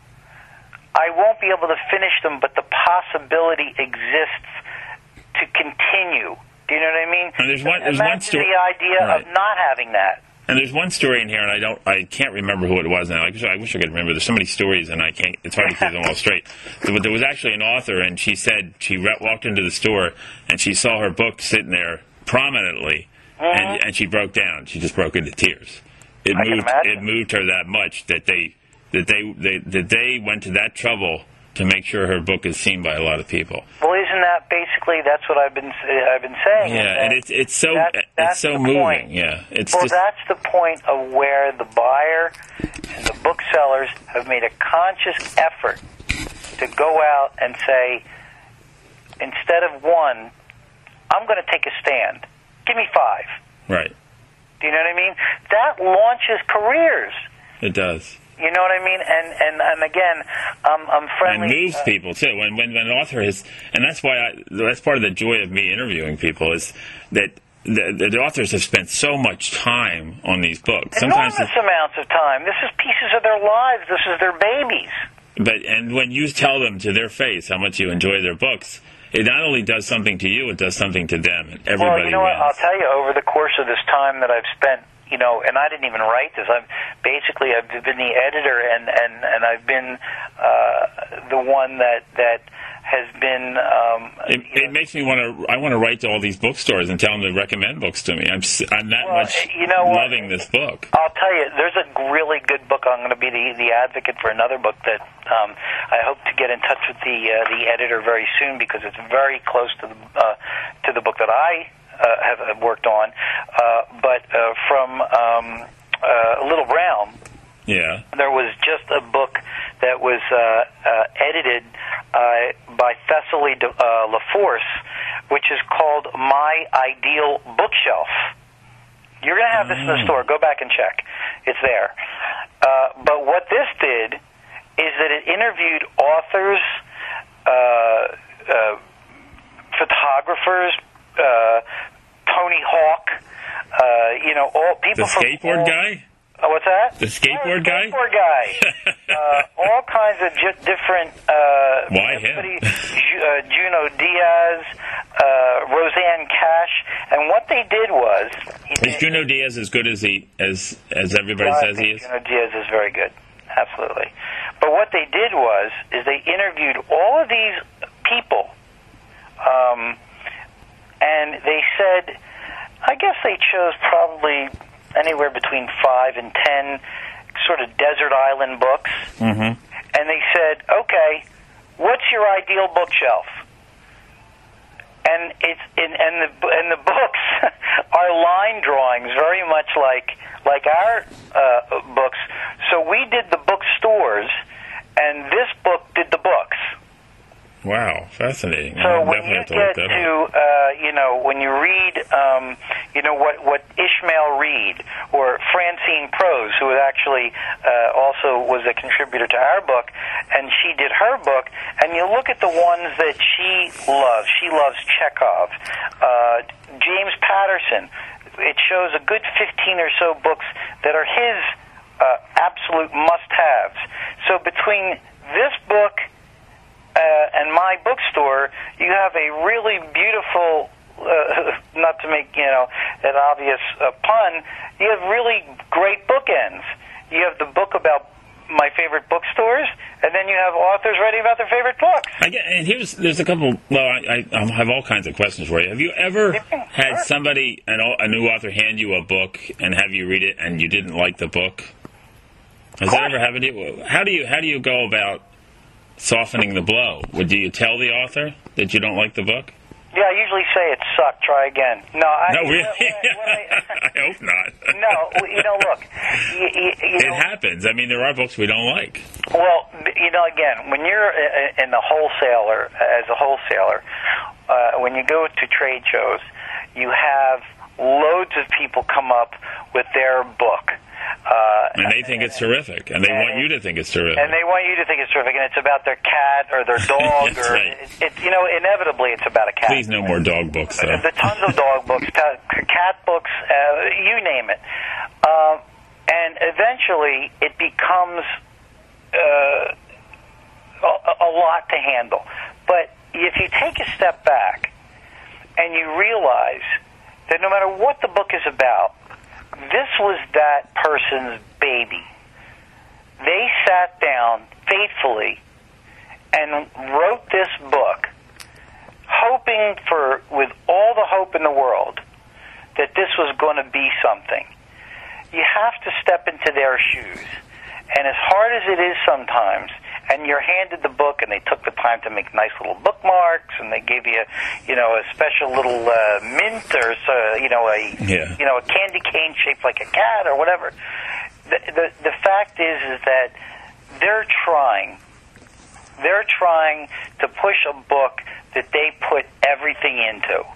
I won't be able to finish them, but the possibility exists to continue. Do you know what I mean? And there's one, there's Imagine one story, the idea right. of not having that. And there's one story in here, and I don't, I can't remember who it was now. I wish I, wish I could remember. There's so many stories, and I can't. It's hard to keep them all straight. But there was actually an author, and she said she re- walked into the store, and she saw her book sitting there prominently, mm-hmm. and and she broke down. She just broke into tears. It I moved. can It moved her that much that they that they, they that they went to that trouble to make sure her book is seen by a lot of people. Well, isn't that basically that's what I've been I've been saying? Yeah, and it's it's so that, it's so moving. Point. Yeah, it's well, just, that's the point of where the buyer and the booksellers have made a conscious effort to go out and say, instead of one, I'm going to take a stand. Give me five. Right. Do you know what I mean? That launches careers. It does. You know what I mean? And and, and again, um, I'm friendly. And moves uh, people too. When when when an author is, and that's why I, that's part of the joy of me interviewing people is that the, the authors have spent so much time on these books. Enormous amounts of time. This is pieces of their lives. This is their babies. But and when you tell them to their face how much you enjoy their books, it not only does something to you, it does something to them. And everybody well, you know wins. what? I'll tell you, over the course of this time that I've spent, you know, and I didn't even write this. I've basically I've been the editor, and and and I've been uh, the one that that has been. Um, it, it makes me want to. I want to write to all these bookstores and tell them to recommend books to me. I'm I'm that well, much you know what? loving this book. I'll tell you, there's a really good book. I'm going to be the the advocate for another book that um, I hope to get in touch with the uh, the editor very soon, because it's very close to the uh, to the book that I uh, have, have worked on. Uh, but uh, from um, uh, Little Brown. Yeah. There was just a book that was uh, uh, edited uh, by Thessaly de, uh, LaForce, which is called My Ideal Bookshelf. You're going to have this in the store. Go back and check. It's there. Uh, but what this did is that it interviewed authors, uh, uh, photographers, uh, Tony Hawk, uh, you know, all people the from skateboard all, guy? Oh, what's that? The skateboard oh, guy? Skateboard guy. uh, all kinds of ju- different... Uh, Why him? Ju- uh, Juno Diaz, uh, Roseanne Cash, and what they did was... Is Juno Diaz as good as he as as everybody well, says he is? Juno Diaz is very good, absolutely. But what they did was, is they interviewed all of these people, um, and they said, I guess they chose probably... anywhere between five and ten sort of desert island books. Mm-hmm. And they said, okay, what's your ideal bookshelf? And it's in, and the and the books are line drawings, very much like like our uh, books. So we did the bookstores, and this book did the books. Wow, fascinating. So I'll when you definitely have get to look that to, up. uh, you know, when you read, um, you know, what, what Ishmael Reed or Francine Prose, who was actually uh, also was a contributor to our book, and she did her book, and you look at the ones that she loves. She loves Chekhov. Uh, James Patterson. It shows a good fifteen or so books that are his uh, absolute must-haves. So between this book... Uh, and my bookstore, you have a really beautiful, uh, not to make, you know, an obvious uh, pun, you have really great bookends. You have the book about my favorite bookstores, and then you have authors writing about their favorite books. I get, and here's, there's a couple, well, I, I have all kinds of questions for you. Have you ever had sure. somebody, an, a new author, hand you a book and have you read it and you didn't like the book? Has that ever happened to you? How do you, how do you go about softening the blow? Would you tell the author that you don't like the book? Yeah, I usually say it sucked. Try again. No, I, no, really? When, when I, I hope not. No, you know, look. You, you, you it know, happens. I mean, there are books we don't like. Well, you know, again, when you're in the wholesaler, as a wholesaler, uh, when you go to trade shows, you have loads of people come up with their book. Uh, and they think it's terrific, and they and want you to think it's terrific. And they want you to think it's terrific, and it's about their cat or their dog, That's or right. it, it, you know, inevitably it's about a cat. Please, no more dog books, though. There's tons of dog books, cat books, uh, you name it. Uh, and eventually it becomes uh, a, a lot to handle. But if you take a step back and you realize that no matter what the book is about, this was that person's baby. They sat down faithfully and wrote this book, hoping for, with all the hope in the world, that this was going to be something. You have to step into their shoes And as hard as it is sometimes, and you're handed the book, and they took the time to make nice little bookmarks, and they gave you, you know, a special little uh, mint or, uh, you know, a yeah. you know, a candy cane shaped like a cat or whatever. The, the the fact is, is that they're trying. They're trying to push a book that they put everything into.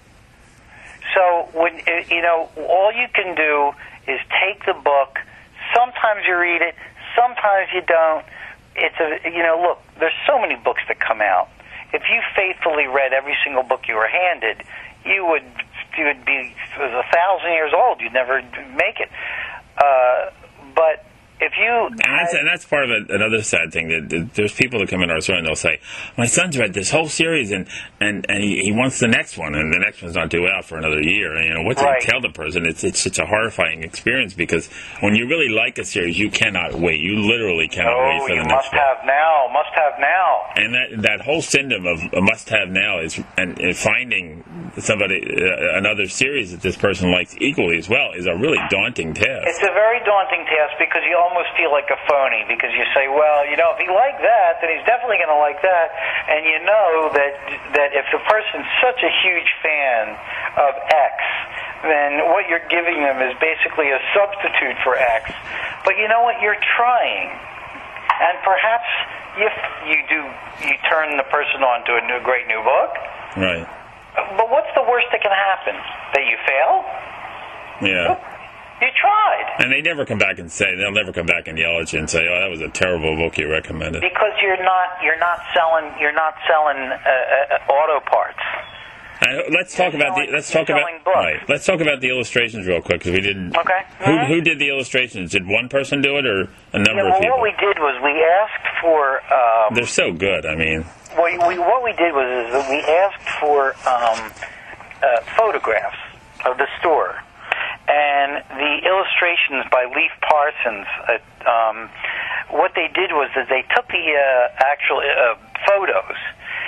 So when you know, all you can do is take the book. Sometimes you read it, sometimes you don't. It's a, you know, look, there's so many books that come out. If you faithfully read every single book you were handed, you would you would be a thousand years old. You'd never make it. Uh, but if you and that's, and that's part of it, another sad thing that, that there's people that come in our store and they'll say, "My son's read this whole series and and, and he, he wants the next one, and the next one's not due out for another year." And you know, what do right. you tell the person? It's it's such a horrifying experience because when you really like a series, you cannot wait. You literally cannot oh, wait for the you next must one. have now, must have now. And that that whole syndrome of a must have now is and, and finding somebody uh, another series that this person likes equally as well is a really daunting task. It's a very daunting task because you almost feel like a phony because you say, well, you know, if he liked that, then he's definitely going to like that. And you know that that if the person's such a huge fan of X, then what you're giving them is basically a substitute for X. But you know what? You're trying. And perhaps if you do, you turn the person on to a new, great new book. Right. But what's the worst that can happen? That you fail? Yeah. You tried. And they never come back and say, they'll never come back and yell at you and say, "Oh, that was a terrible book you recommended." Because you're not, you're not selling, you're not selling uh, uh, auto parts. Uh, let's talk You're about selling, the. Let's talk about. books. Right. Let's talk about the illustrations real quick because we didn't. Okay. Who Mm-hmm. who did the illustrations? Did one person do it or a number Yeah, well, of people? what we did was we asked for. Um, They're so good. I mean. we, we, what we did was is that we asked for um, uh, photographs of the store. And the illustrations by Leif Parsons, uh, um, what they did was that they took the uh, actual uh, photos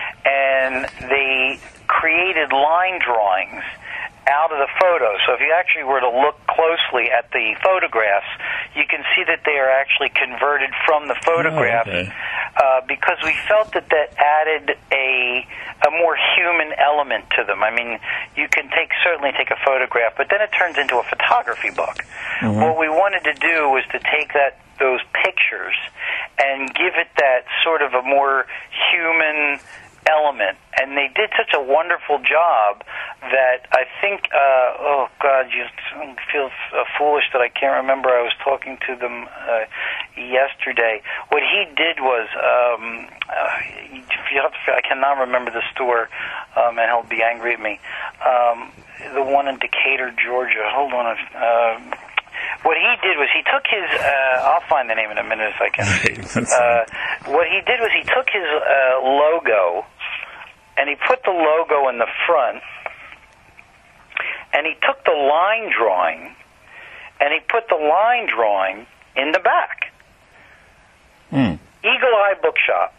and they created line drawings out of the photos. So if you actually were to look closely at the photographs, you can see that they are actually converted from the photograph. Oh, okay. uh, because we felt that that added a a more human element to them. I mean, you can take certainly take a photograph, but then it turns into a photography book. Mm-hmm. What we wanted to do was to take that those pictures and give it that sort of a more human element, and they did such a wonderful job that I think, uh, oh God, you feel uh, foolish that I can't remember. I was talking to them uh, yesterday. What he did was, um, uh, you have to, I cannot remember the store, um, and he'll be angry at me. Um, the one in Decatur, Georgia. Hold on. Uh, What he did was he took his, uh, I'll find the name in a minute if I can. uh, what he did was he took his uh, logo and he put the logo in the front and he took the line drawing and he put the line drawing in the back. Mm. Eagle Eye Bookshop.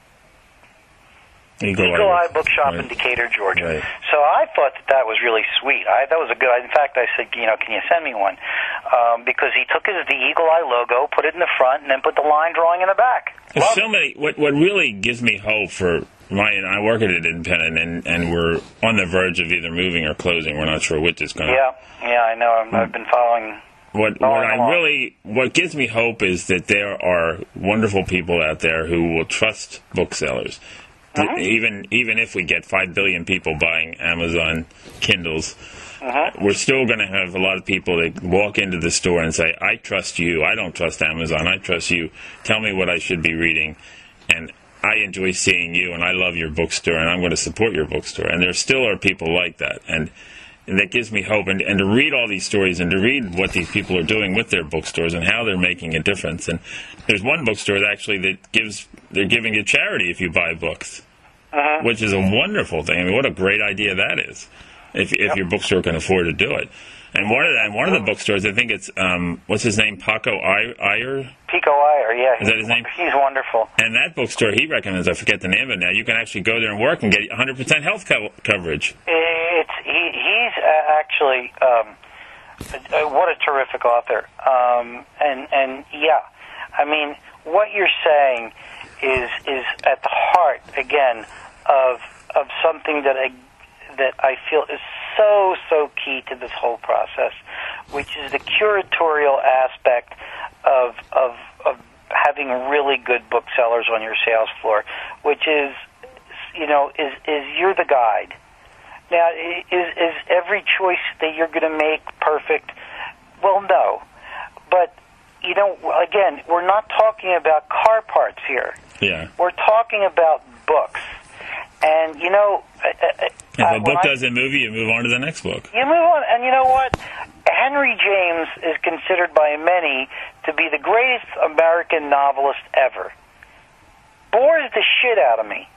Eagle, Eagle Eye Eye Bookshop right. in Decatur, Georgia. Right. So I thought that that was really sweet. I, that was a good. In fact, I said, you know, can you send me one? Um, because he took his the Eagle Eye logo, put it in the front, and then put the line drawing in the back. There's Love so it. many. What what really gives me hope for my and I work at an independent, and and we're on the verge of either moving or closing. We're not sure which is going to. Yeah, yeah, I know. I'm, I've been following. What Oh, what I along. really what gives me hope is that there are wonderful people out there who will trust booksellers. Uh-huh. Even even if we get five billion people buying Amazon Kindles, Uh-huh. we're still going to have a lot of people that walk into the store and say, "I trust you. I don't trust Amazon. I trust you. Tell me what I should be reading." And I enjoy seeing you, and I love your bookstore, and I'm going to support your bookstore. And there still are people like that, and, and that gives me hope. And, and to read all these stories and to read what these people are doing with their bookstores and how they're making a difference. And there's one bookstore that actually that gives they're giving to charity if you buy books, Uh-huh. which is a wonderful thing. I mean, what a great idea that is, if if Yep. your bookstore can afford to do it. And one of the, and one of the bookstores, I think it's um, what's his name, Paco Iyer. Pico Iyer, yeah. Is that his name? He's wonderful. And that bookstore he recommends, I forget the name of it now, you can actually go there and work and get one hundred percent health co- coverage. It's he, he's uh, actually um, uh, what a terrific author. Um, and and yeah, I mean, what you're saying is is at the heart again of of something that I that I feel is so so key to this whole process, which is the curatorial aspect of of of having really good booksellers on your sales floor, which is, you know, is is you're the guide. Now, is is every choice that you're going to make perfect? Well, no. But, you know, again, we're not talking about car parts here. Yeah. We're talking about books. And, you know... If a book I, does a movie, you move on to the next book. You move on. And you know what? Henry James is considered by many to be the greatest American novelist ever. Bores the shit out of me.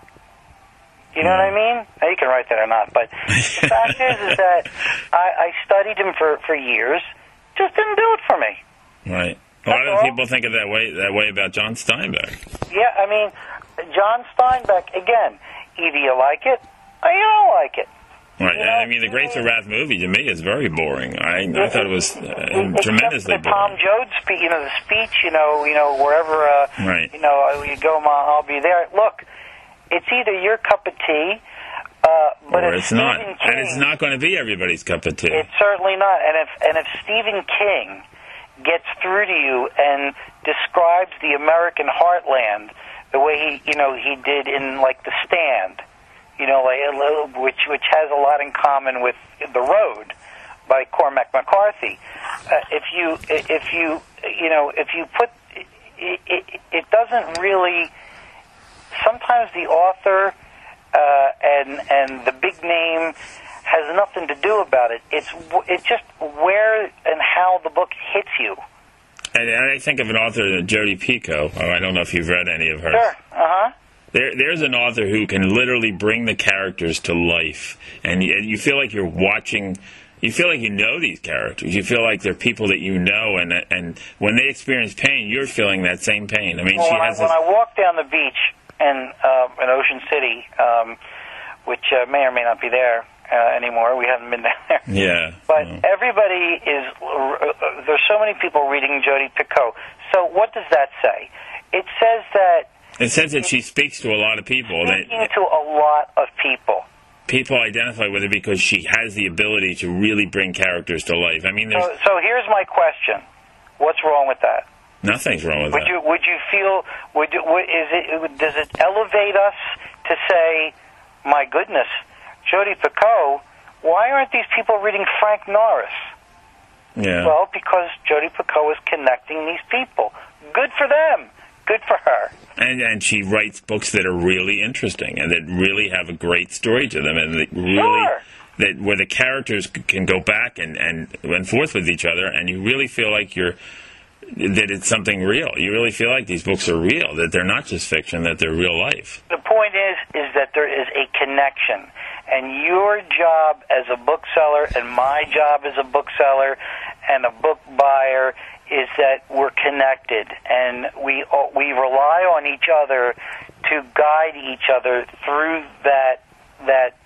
You know what I mean? Now, you can write that or not, but the fact is, is that I, I studied him for, for years. Just didn't do it for me. Right. A lot of people think of that way that way about John Steinbeck. Yeah, I mean, John Steinbeck, again, either you like it or you don't like it. Right. You know, I mean, the Great of Wrath movie, to me, is very boring. I, I thought it was uh, it, tremendously the boring. Tom Joad speech, you know, the speech, you know, you know, wherever, uh, right. you know, you go, Ma, I'll be there. Look, it's either your cup of tea, uh, but or if it's Stephen not, King, and it's not going to be everybody's cup of tea. It's certainly not. And if and if Stephen King gets through to you and describes the American heartland the way he, you know, he did in like The Stand, you know, like which which has a lot in common with The Road by Cormac McCarthy. Uh, if you if you you know if you put it, it, it doesn't really. Sometimes the author uh, and and the big name has nothing to do about it. It's it's just where and how the book hits you. And I think of an author, Jodi Picoult. Oh, I don't know if you've read any of hers. Sure. Uh huh. There, there's an author who can literally bring the characters to life, and you, you feel like you're watching. You feel like you know these characters. You feel like they're people that you know, and and when they experience pain, you're feeling that same pain. I mean, well, she when, has I, when I walk down the beach in uh, in Ocean City, um, which uh, may or may not be there uh, anymore. We haven't been down there. Yeah. But no. everybody is. Uh, there's so many people reading Jodi Picoult. So what does that say? It says that. It says that she speaks to a lot of people. Speaking that, to a lot of people. People identify with her because she has the ability to really bring characters to life. I mean, there's so, so here's my question: what's wrong with that? Nothing's wrong with would that. You, would you feel? Would, you, would is it? Does it elevate us to say, "My goodness, Jodi Picoult, why aren't these people reading Frank Norris?" Yeah. Well, because Jodi Picoult is connecting these people. Good for them. Good for her. And and she writes books that are really interesting and that really have a great story to them, and that really Sure. that where the characters can go back and and and forth with each other, and you really feel like you're. That it's something real. You really feel like these books are real, that they're not just fiction, that they're real life. The point is, is that there is a connection. And your job as a bookseller and my job as a bookseller and a book buyer is that we're connected. And we we rely on each other to guide each other through that that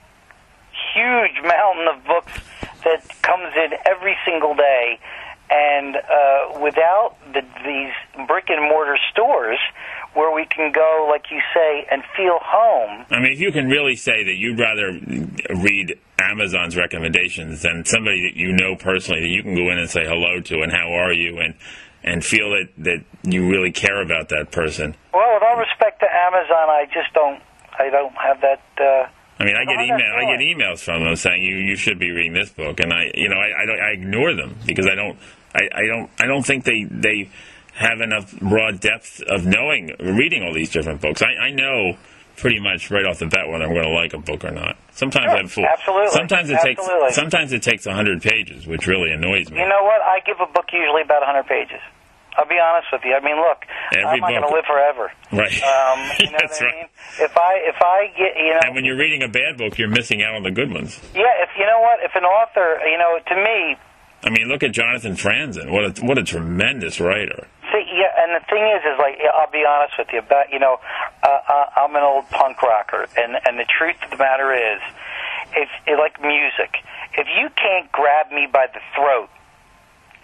huge mountain of books that comes in every single day. And uh, without the, these brick-and-mortar stores where we can go, like you say, and feel home. I mean, if you can really say that you'd rather read Amazon's recommendations than somebody that you know personally that you can go in and say hello to and how are you and and feel that, that you really care about that person. Well, with all respect to Amazon, I just don't, I don't have that... Uh, I mean, I get email, I get emails from them saying you you should be reading this book, and I you know I I, don't, I ignore them because I don't I, I don't I don't think they they have enough raw depth of knowing reading all these different books. I, I know pretty much right off the bat whether I'm going to like a book or not. Sometimes sure, I'm full. Absolutely. Sometimes it absolutely. takes sometimes it takes a hundred pages, which really annoys me. You know what? I give a book usually about a hundred pages. I'll be honest with you. I mean, look, Every I'm not going to live forever. Right. Um, you know That's what I right. mean? If I if I get you know. And when you're reading a bad book, you're missing out on the good ones. Yeah. If you know what, if an author, you know, to me. I mean, look at Jonathan Franzen. What a what a tremendous writer. See, yeah, and the thing is, is like I'll be honest with you. But you know, uh, I'm an old punk rocker, and and the truth of the matter is, if like music, if you can't grab me by the throat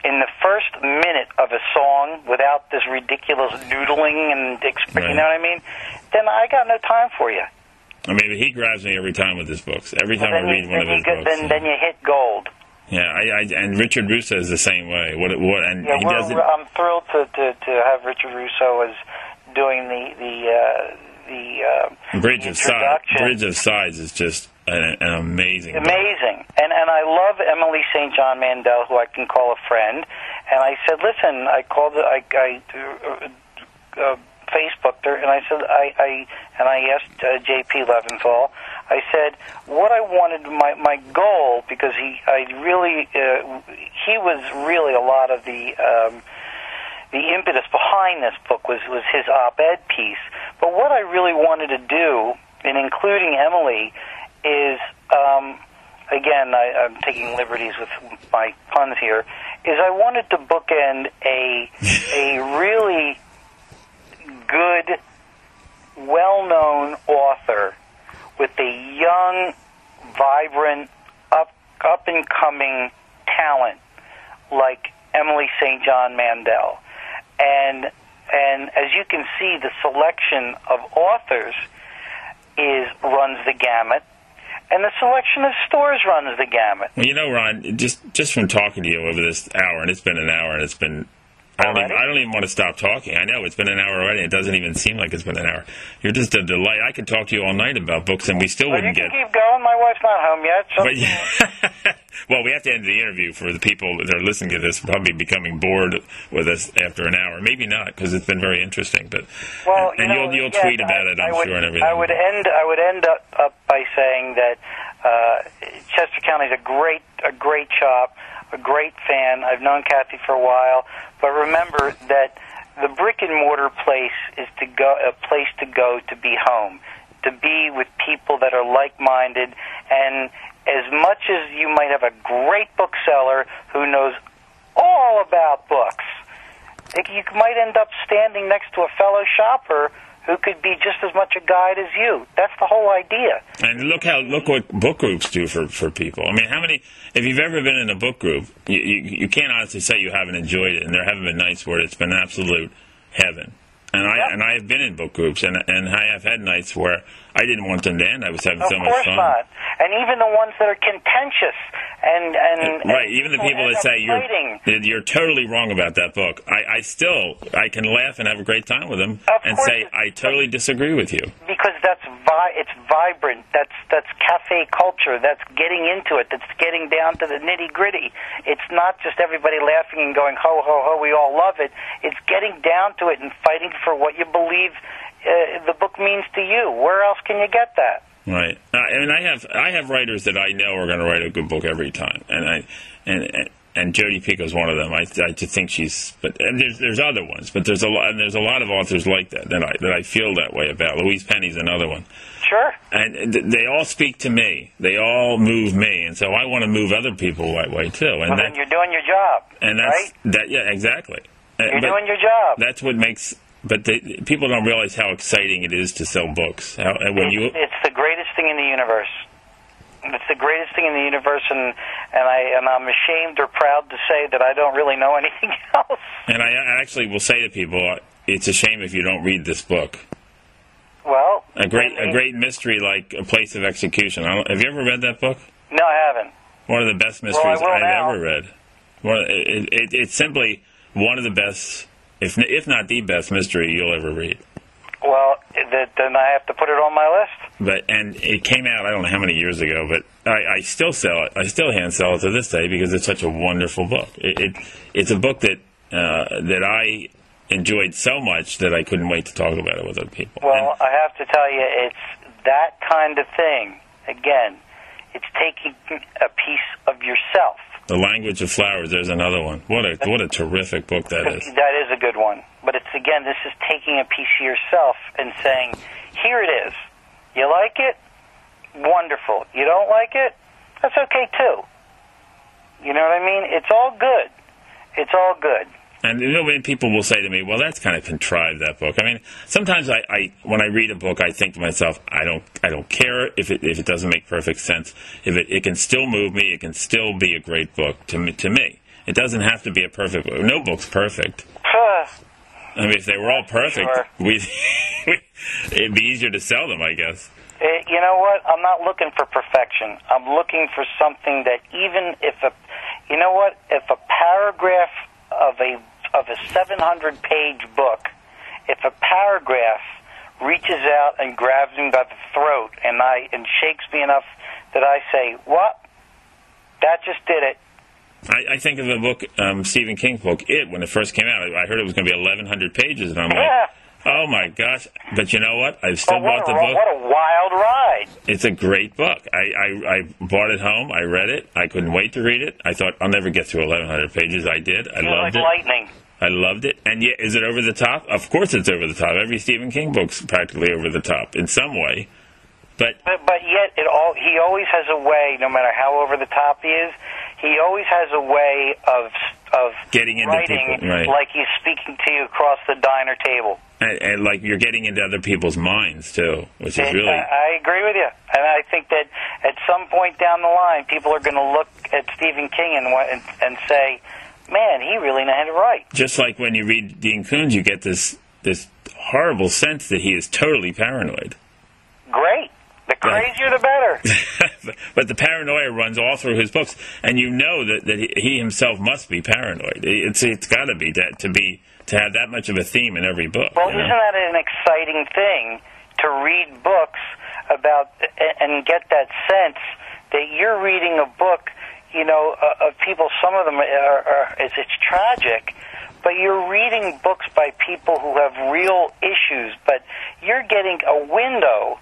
in the first minute of a song without this ridiculous noodling and, exp- Right. you know what I mean, then I got no time for you. I mean, he grabs me every time with his books. Every time Well, I then read you, one of then his you get, books. then, yeah. then you hit gold. Yeah, I, I, and Richard Russo is the same way. What, what, and Yeah, he we're, does it. I'm thrilled to, to, to have Richard Russo as doing the the uh, the uh, Bridge of Sides. introduction. Bridge of Sides is just an, an amazing. book. Amazing. And and I love Emily Saint John Mandel, who I can call a friend. And I said, listen, I called, I, I uh, uh, Facebooked her, and I said, I, I and I asked uh, J P Leventhal. I said, what I wanted, my my goal, because he, I really, uh, he was really a lot of the. Um, The impetus behind this book was, was his op-ed piece. But what I really wanted to do, in including Emily, is, um, again, I, I'm taking liberties with my puns here, is I wanted to bookend a a really good, well-known author with a young, vibrant, up up-and-coming talent like Emily Saint John Mandel. And and as you can see, the selection of authors is runs the gamut, and the selection of stores runs the gamut. Well, you know, Ron, just just from talking to you over this hour, and it's been an hour, and it's been. I don't, even, I don't even want to stop talking. I know it's been an hour already. It doesn't even seem like it's been an hour. You're just a delight. I could talk to you all night about books, and we still Well, wouldn't you can get. keep going. My wife's not home yet. So But yeah. Well, we have to end the interview for the people that are listening to this, probably becoming bored with us after an hour. Maybe not, because it's been very interesting. But well, and you know, you'll you'll again, tweet about I, it, I'm I would, sure, and everything. I would end. I would end up, up by saying that uh, Chester County is a great, a great shop, a great fan. I've known Kathy for a while, but remember that the brick and mortar place is to go a place to go to be home, to be with people that are like-minded. And as much as you might have a great bookseller who knows all about books, you might end up standing next to a fellow shopper who could be just as much a guide as you. That's the whole idea. And look how look what book groups do for, for people. I mean, how many? If you've ever been in a book group, you, you you can't honestly say you haven't enjoyed it. And there haven't been nights where it's been absolute heaven. And I Yep. and I have been in book groups, and and I have had nights where I didn't want them to end. I was having Of so much course fun. not. And even the ones that are contentious and and Right, and even the people people end that up say you're fighting. that you're totally wrong about that book, I, I still I can laugh and have a great time with them Of and course say it's- I totally disagree with you. Because that's vi- it's vibrant. That's that's cafe culture. That's getting into it. That's getting down to the nitty gritty. It's not just everybody laughing and going ho ho ho. We all love it. It's getting down to it and fighting for what you believe uh, the book means to you. Where else can you get that? Right. Uh, I mean, I have I have writers that I know are going to write a good book every time, and I and and, and Jodi Picoult's one of them. I I just think she's, but and there's there's other ones, but there's a lot and there's a lot of authors like that that I that I feel that way about. Louise Penny's another one, Sure. and th- they all speak to me. They all move me, and so I want to move other people that way too. And Well, that then you're doing your job, and that's right? that yeah exactly. Uh, You're but doing your job. that's what makes. But they, people don't realize how exciting it is to sell books. How, and when it's, you it's the greatest thing in the universe. It's the greatest thing in the universe, and and I and I'm ashamed or proud to say that I don't really know anything else. And I actually will say to people, it's a shame if you don't read this book. Well, A great, then- a great mystery like A Place of Execution. I don't, have you ever read that book? No, I haven't. One of the best mysteries will I've now. ever read. Well, it, it, it's simply one of the best, if if not the best mystery you'll ever read. Well, th- then I have to put it on my list. But and it came out I don't know how many years ago, but I, I still sell it. I still hand sell it to this day because it's such a wonderful book. It, it it's a book that uh, that I enjoyed so much that I couldn't wait to talk about it with other people. Well, And- I have to tell you, it's that kind of thing. Again, it's taking a piece of yourself. The Language of Flowers, there's another one. What a what a terrific book that is. That is a good one. But it's, again, this is taking a piece of yourself and saying, here it is. You like it? Wonderful. You don't like it? That's okay, too. You know what I mean? It's all good. It's all good. And you know, when people will say to me, "Well, that's kind of contrived, that book." I mean, sometimes I, I when I read a book, I think to myself, "I don't, I don't care if it if it doesn't make perfect sense. If it, it can still move me, it can still be a great book to me, to me." It doesn't have to be a perfect book. No book's perfect. I mean, if they were all perfect, Sure. we it'd be easier to sell them, I guess. Uh, you know what? I'm not looking for perfection. I'm looking for something that even if a, you know what? If a paragraph of a of a seven hundred page book, if a paragraph reaches out and grabs me by the throat and I and shakes me enough that I say, "What? That just did it." I, I think of the book, um, Stephen King's book, It, when it first came out. I heard it was going to be eleven hundred pages, and I'm Yeah. like, oh my gosh. But you know what? I've still Oh, what bought a, the book. What a wild ride. It's a great book. I, I, I bought it home. I read it. I couldn't wait to read it. I thought, I'll never get through eleven hundred pages. I did. I It was loved like it. lightning. I loved it. And yet, is it over the top? Of course it's over the top. Every Stephen King book's practically over the top in some way. But But, but yet, it all he always has a way, no matter how over the top he is, he always has a way of of Getting into writing people, right. like he's speaking to you across the diner table. and, and like you're getting into other people's minds too, which is And really. I, I agree with you, and I think that at some point down the line, people are going to look at Stephen King and, wa- and and say, "Man, he really knew how to write." Just like when you read Dean Koontz, you get this this horrible sense that he is totally paranoid. Great. The crazier, the better. But the paranoia runs all through his books, and you know that, that he, he himself must be paranoid. It's it's got to be that to be to have that much of a theme in every book. Well, you know? isn't that an exciting thing to read books about and get that sense that you're reading a book, you know, uh, of people? Some of them are, are it's, it's tragic, but you're reading books by people who have real issues. But you're getting a window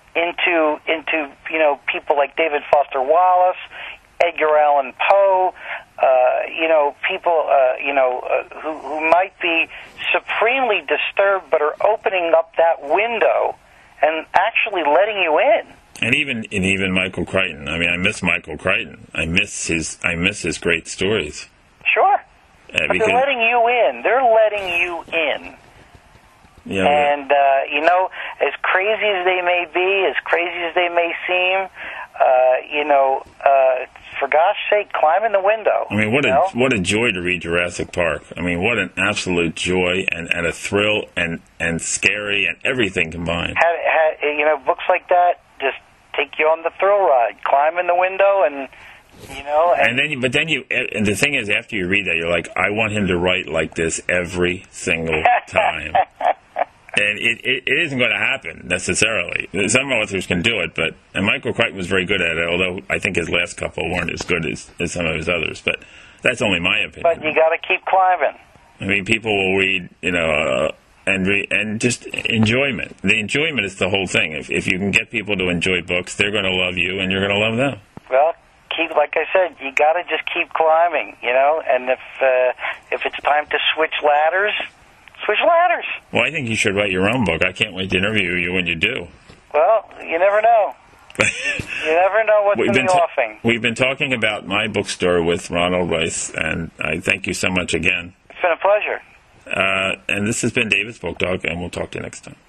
into into you know people like David Foster Wallace, Edgar Allan Poe, uh, you know people uh, you know uh, who who might be supremely disturbed but are opening up that window and actually letting you in. And even and even Michael Crichton. I mean, I miss Michael Crichton. I miss his I miss his great stories. Sure, Uh, but because, they're letting you in. They're letting you in. you know, And, uh, you know, as crazy as they may be, as crazy as they may seem, uh, you know, uh, for gosh sake, climb in the window. I mean, what you a know? what a joy to read Jurassic Park. I mean, what an absolute joy and, and a thrill and, and scary and everything combined. Ha, ha, you know, books like that just take you on the thrill ride. Climb in the window and, you know. And, And then, you, but then you, and the thing is, after you read that, you're like, I want him to write like this every single time. And it, it, it isn't going to happen necessarily. Some authors can do it, but and Michael Crichton was very good at it. Although I think his last couple weren't as good as, as some of his others. But that's only my opinion. but you got to keep climbing. I mean, people will read, you know, uh, and re- and just enjoyment. The enjoyment is the whole thing. If if you can get people to enjoy books, they're going to love you, and you're going to love them. Well, keep like I said, you got to just keep climbing, you know. And if uh, if it's time to switch ladders, switch ladders. Well, I think you should write your own book. I can't wait to interview you when you do. Well, you never know. You never know what's We've in been, the ta- offing. we've been talking about my bookstore with Ronald Rice, and I thank you so much again. It's been a pleasure. Uh, and this has been David's Book Talk, and we'll talk to you next time.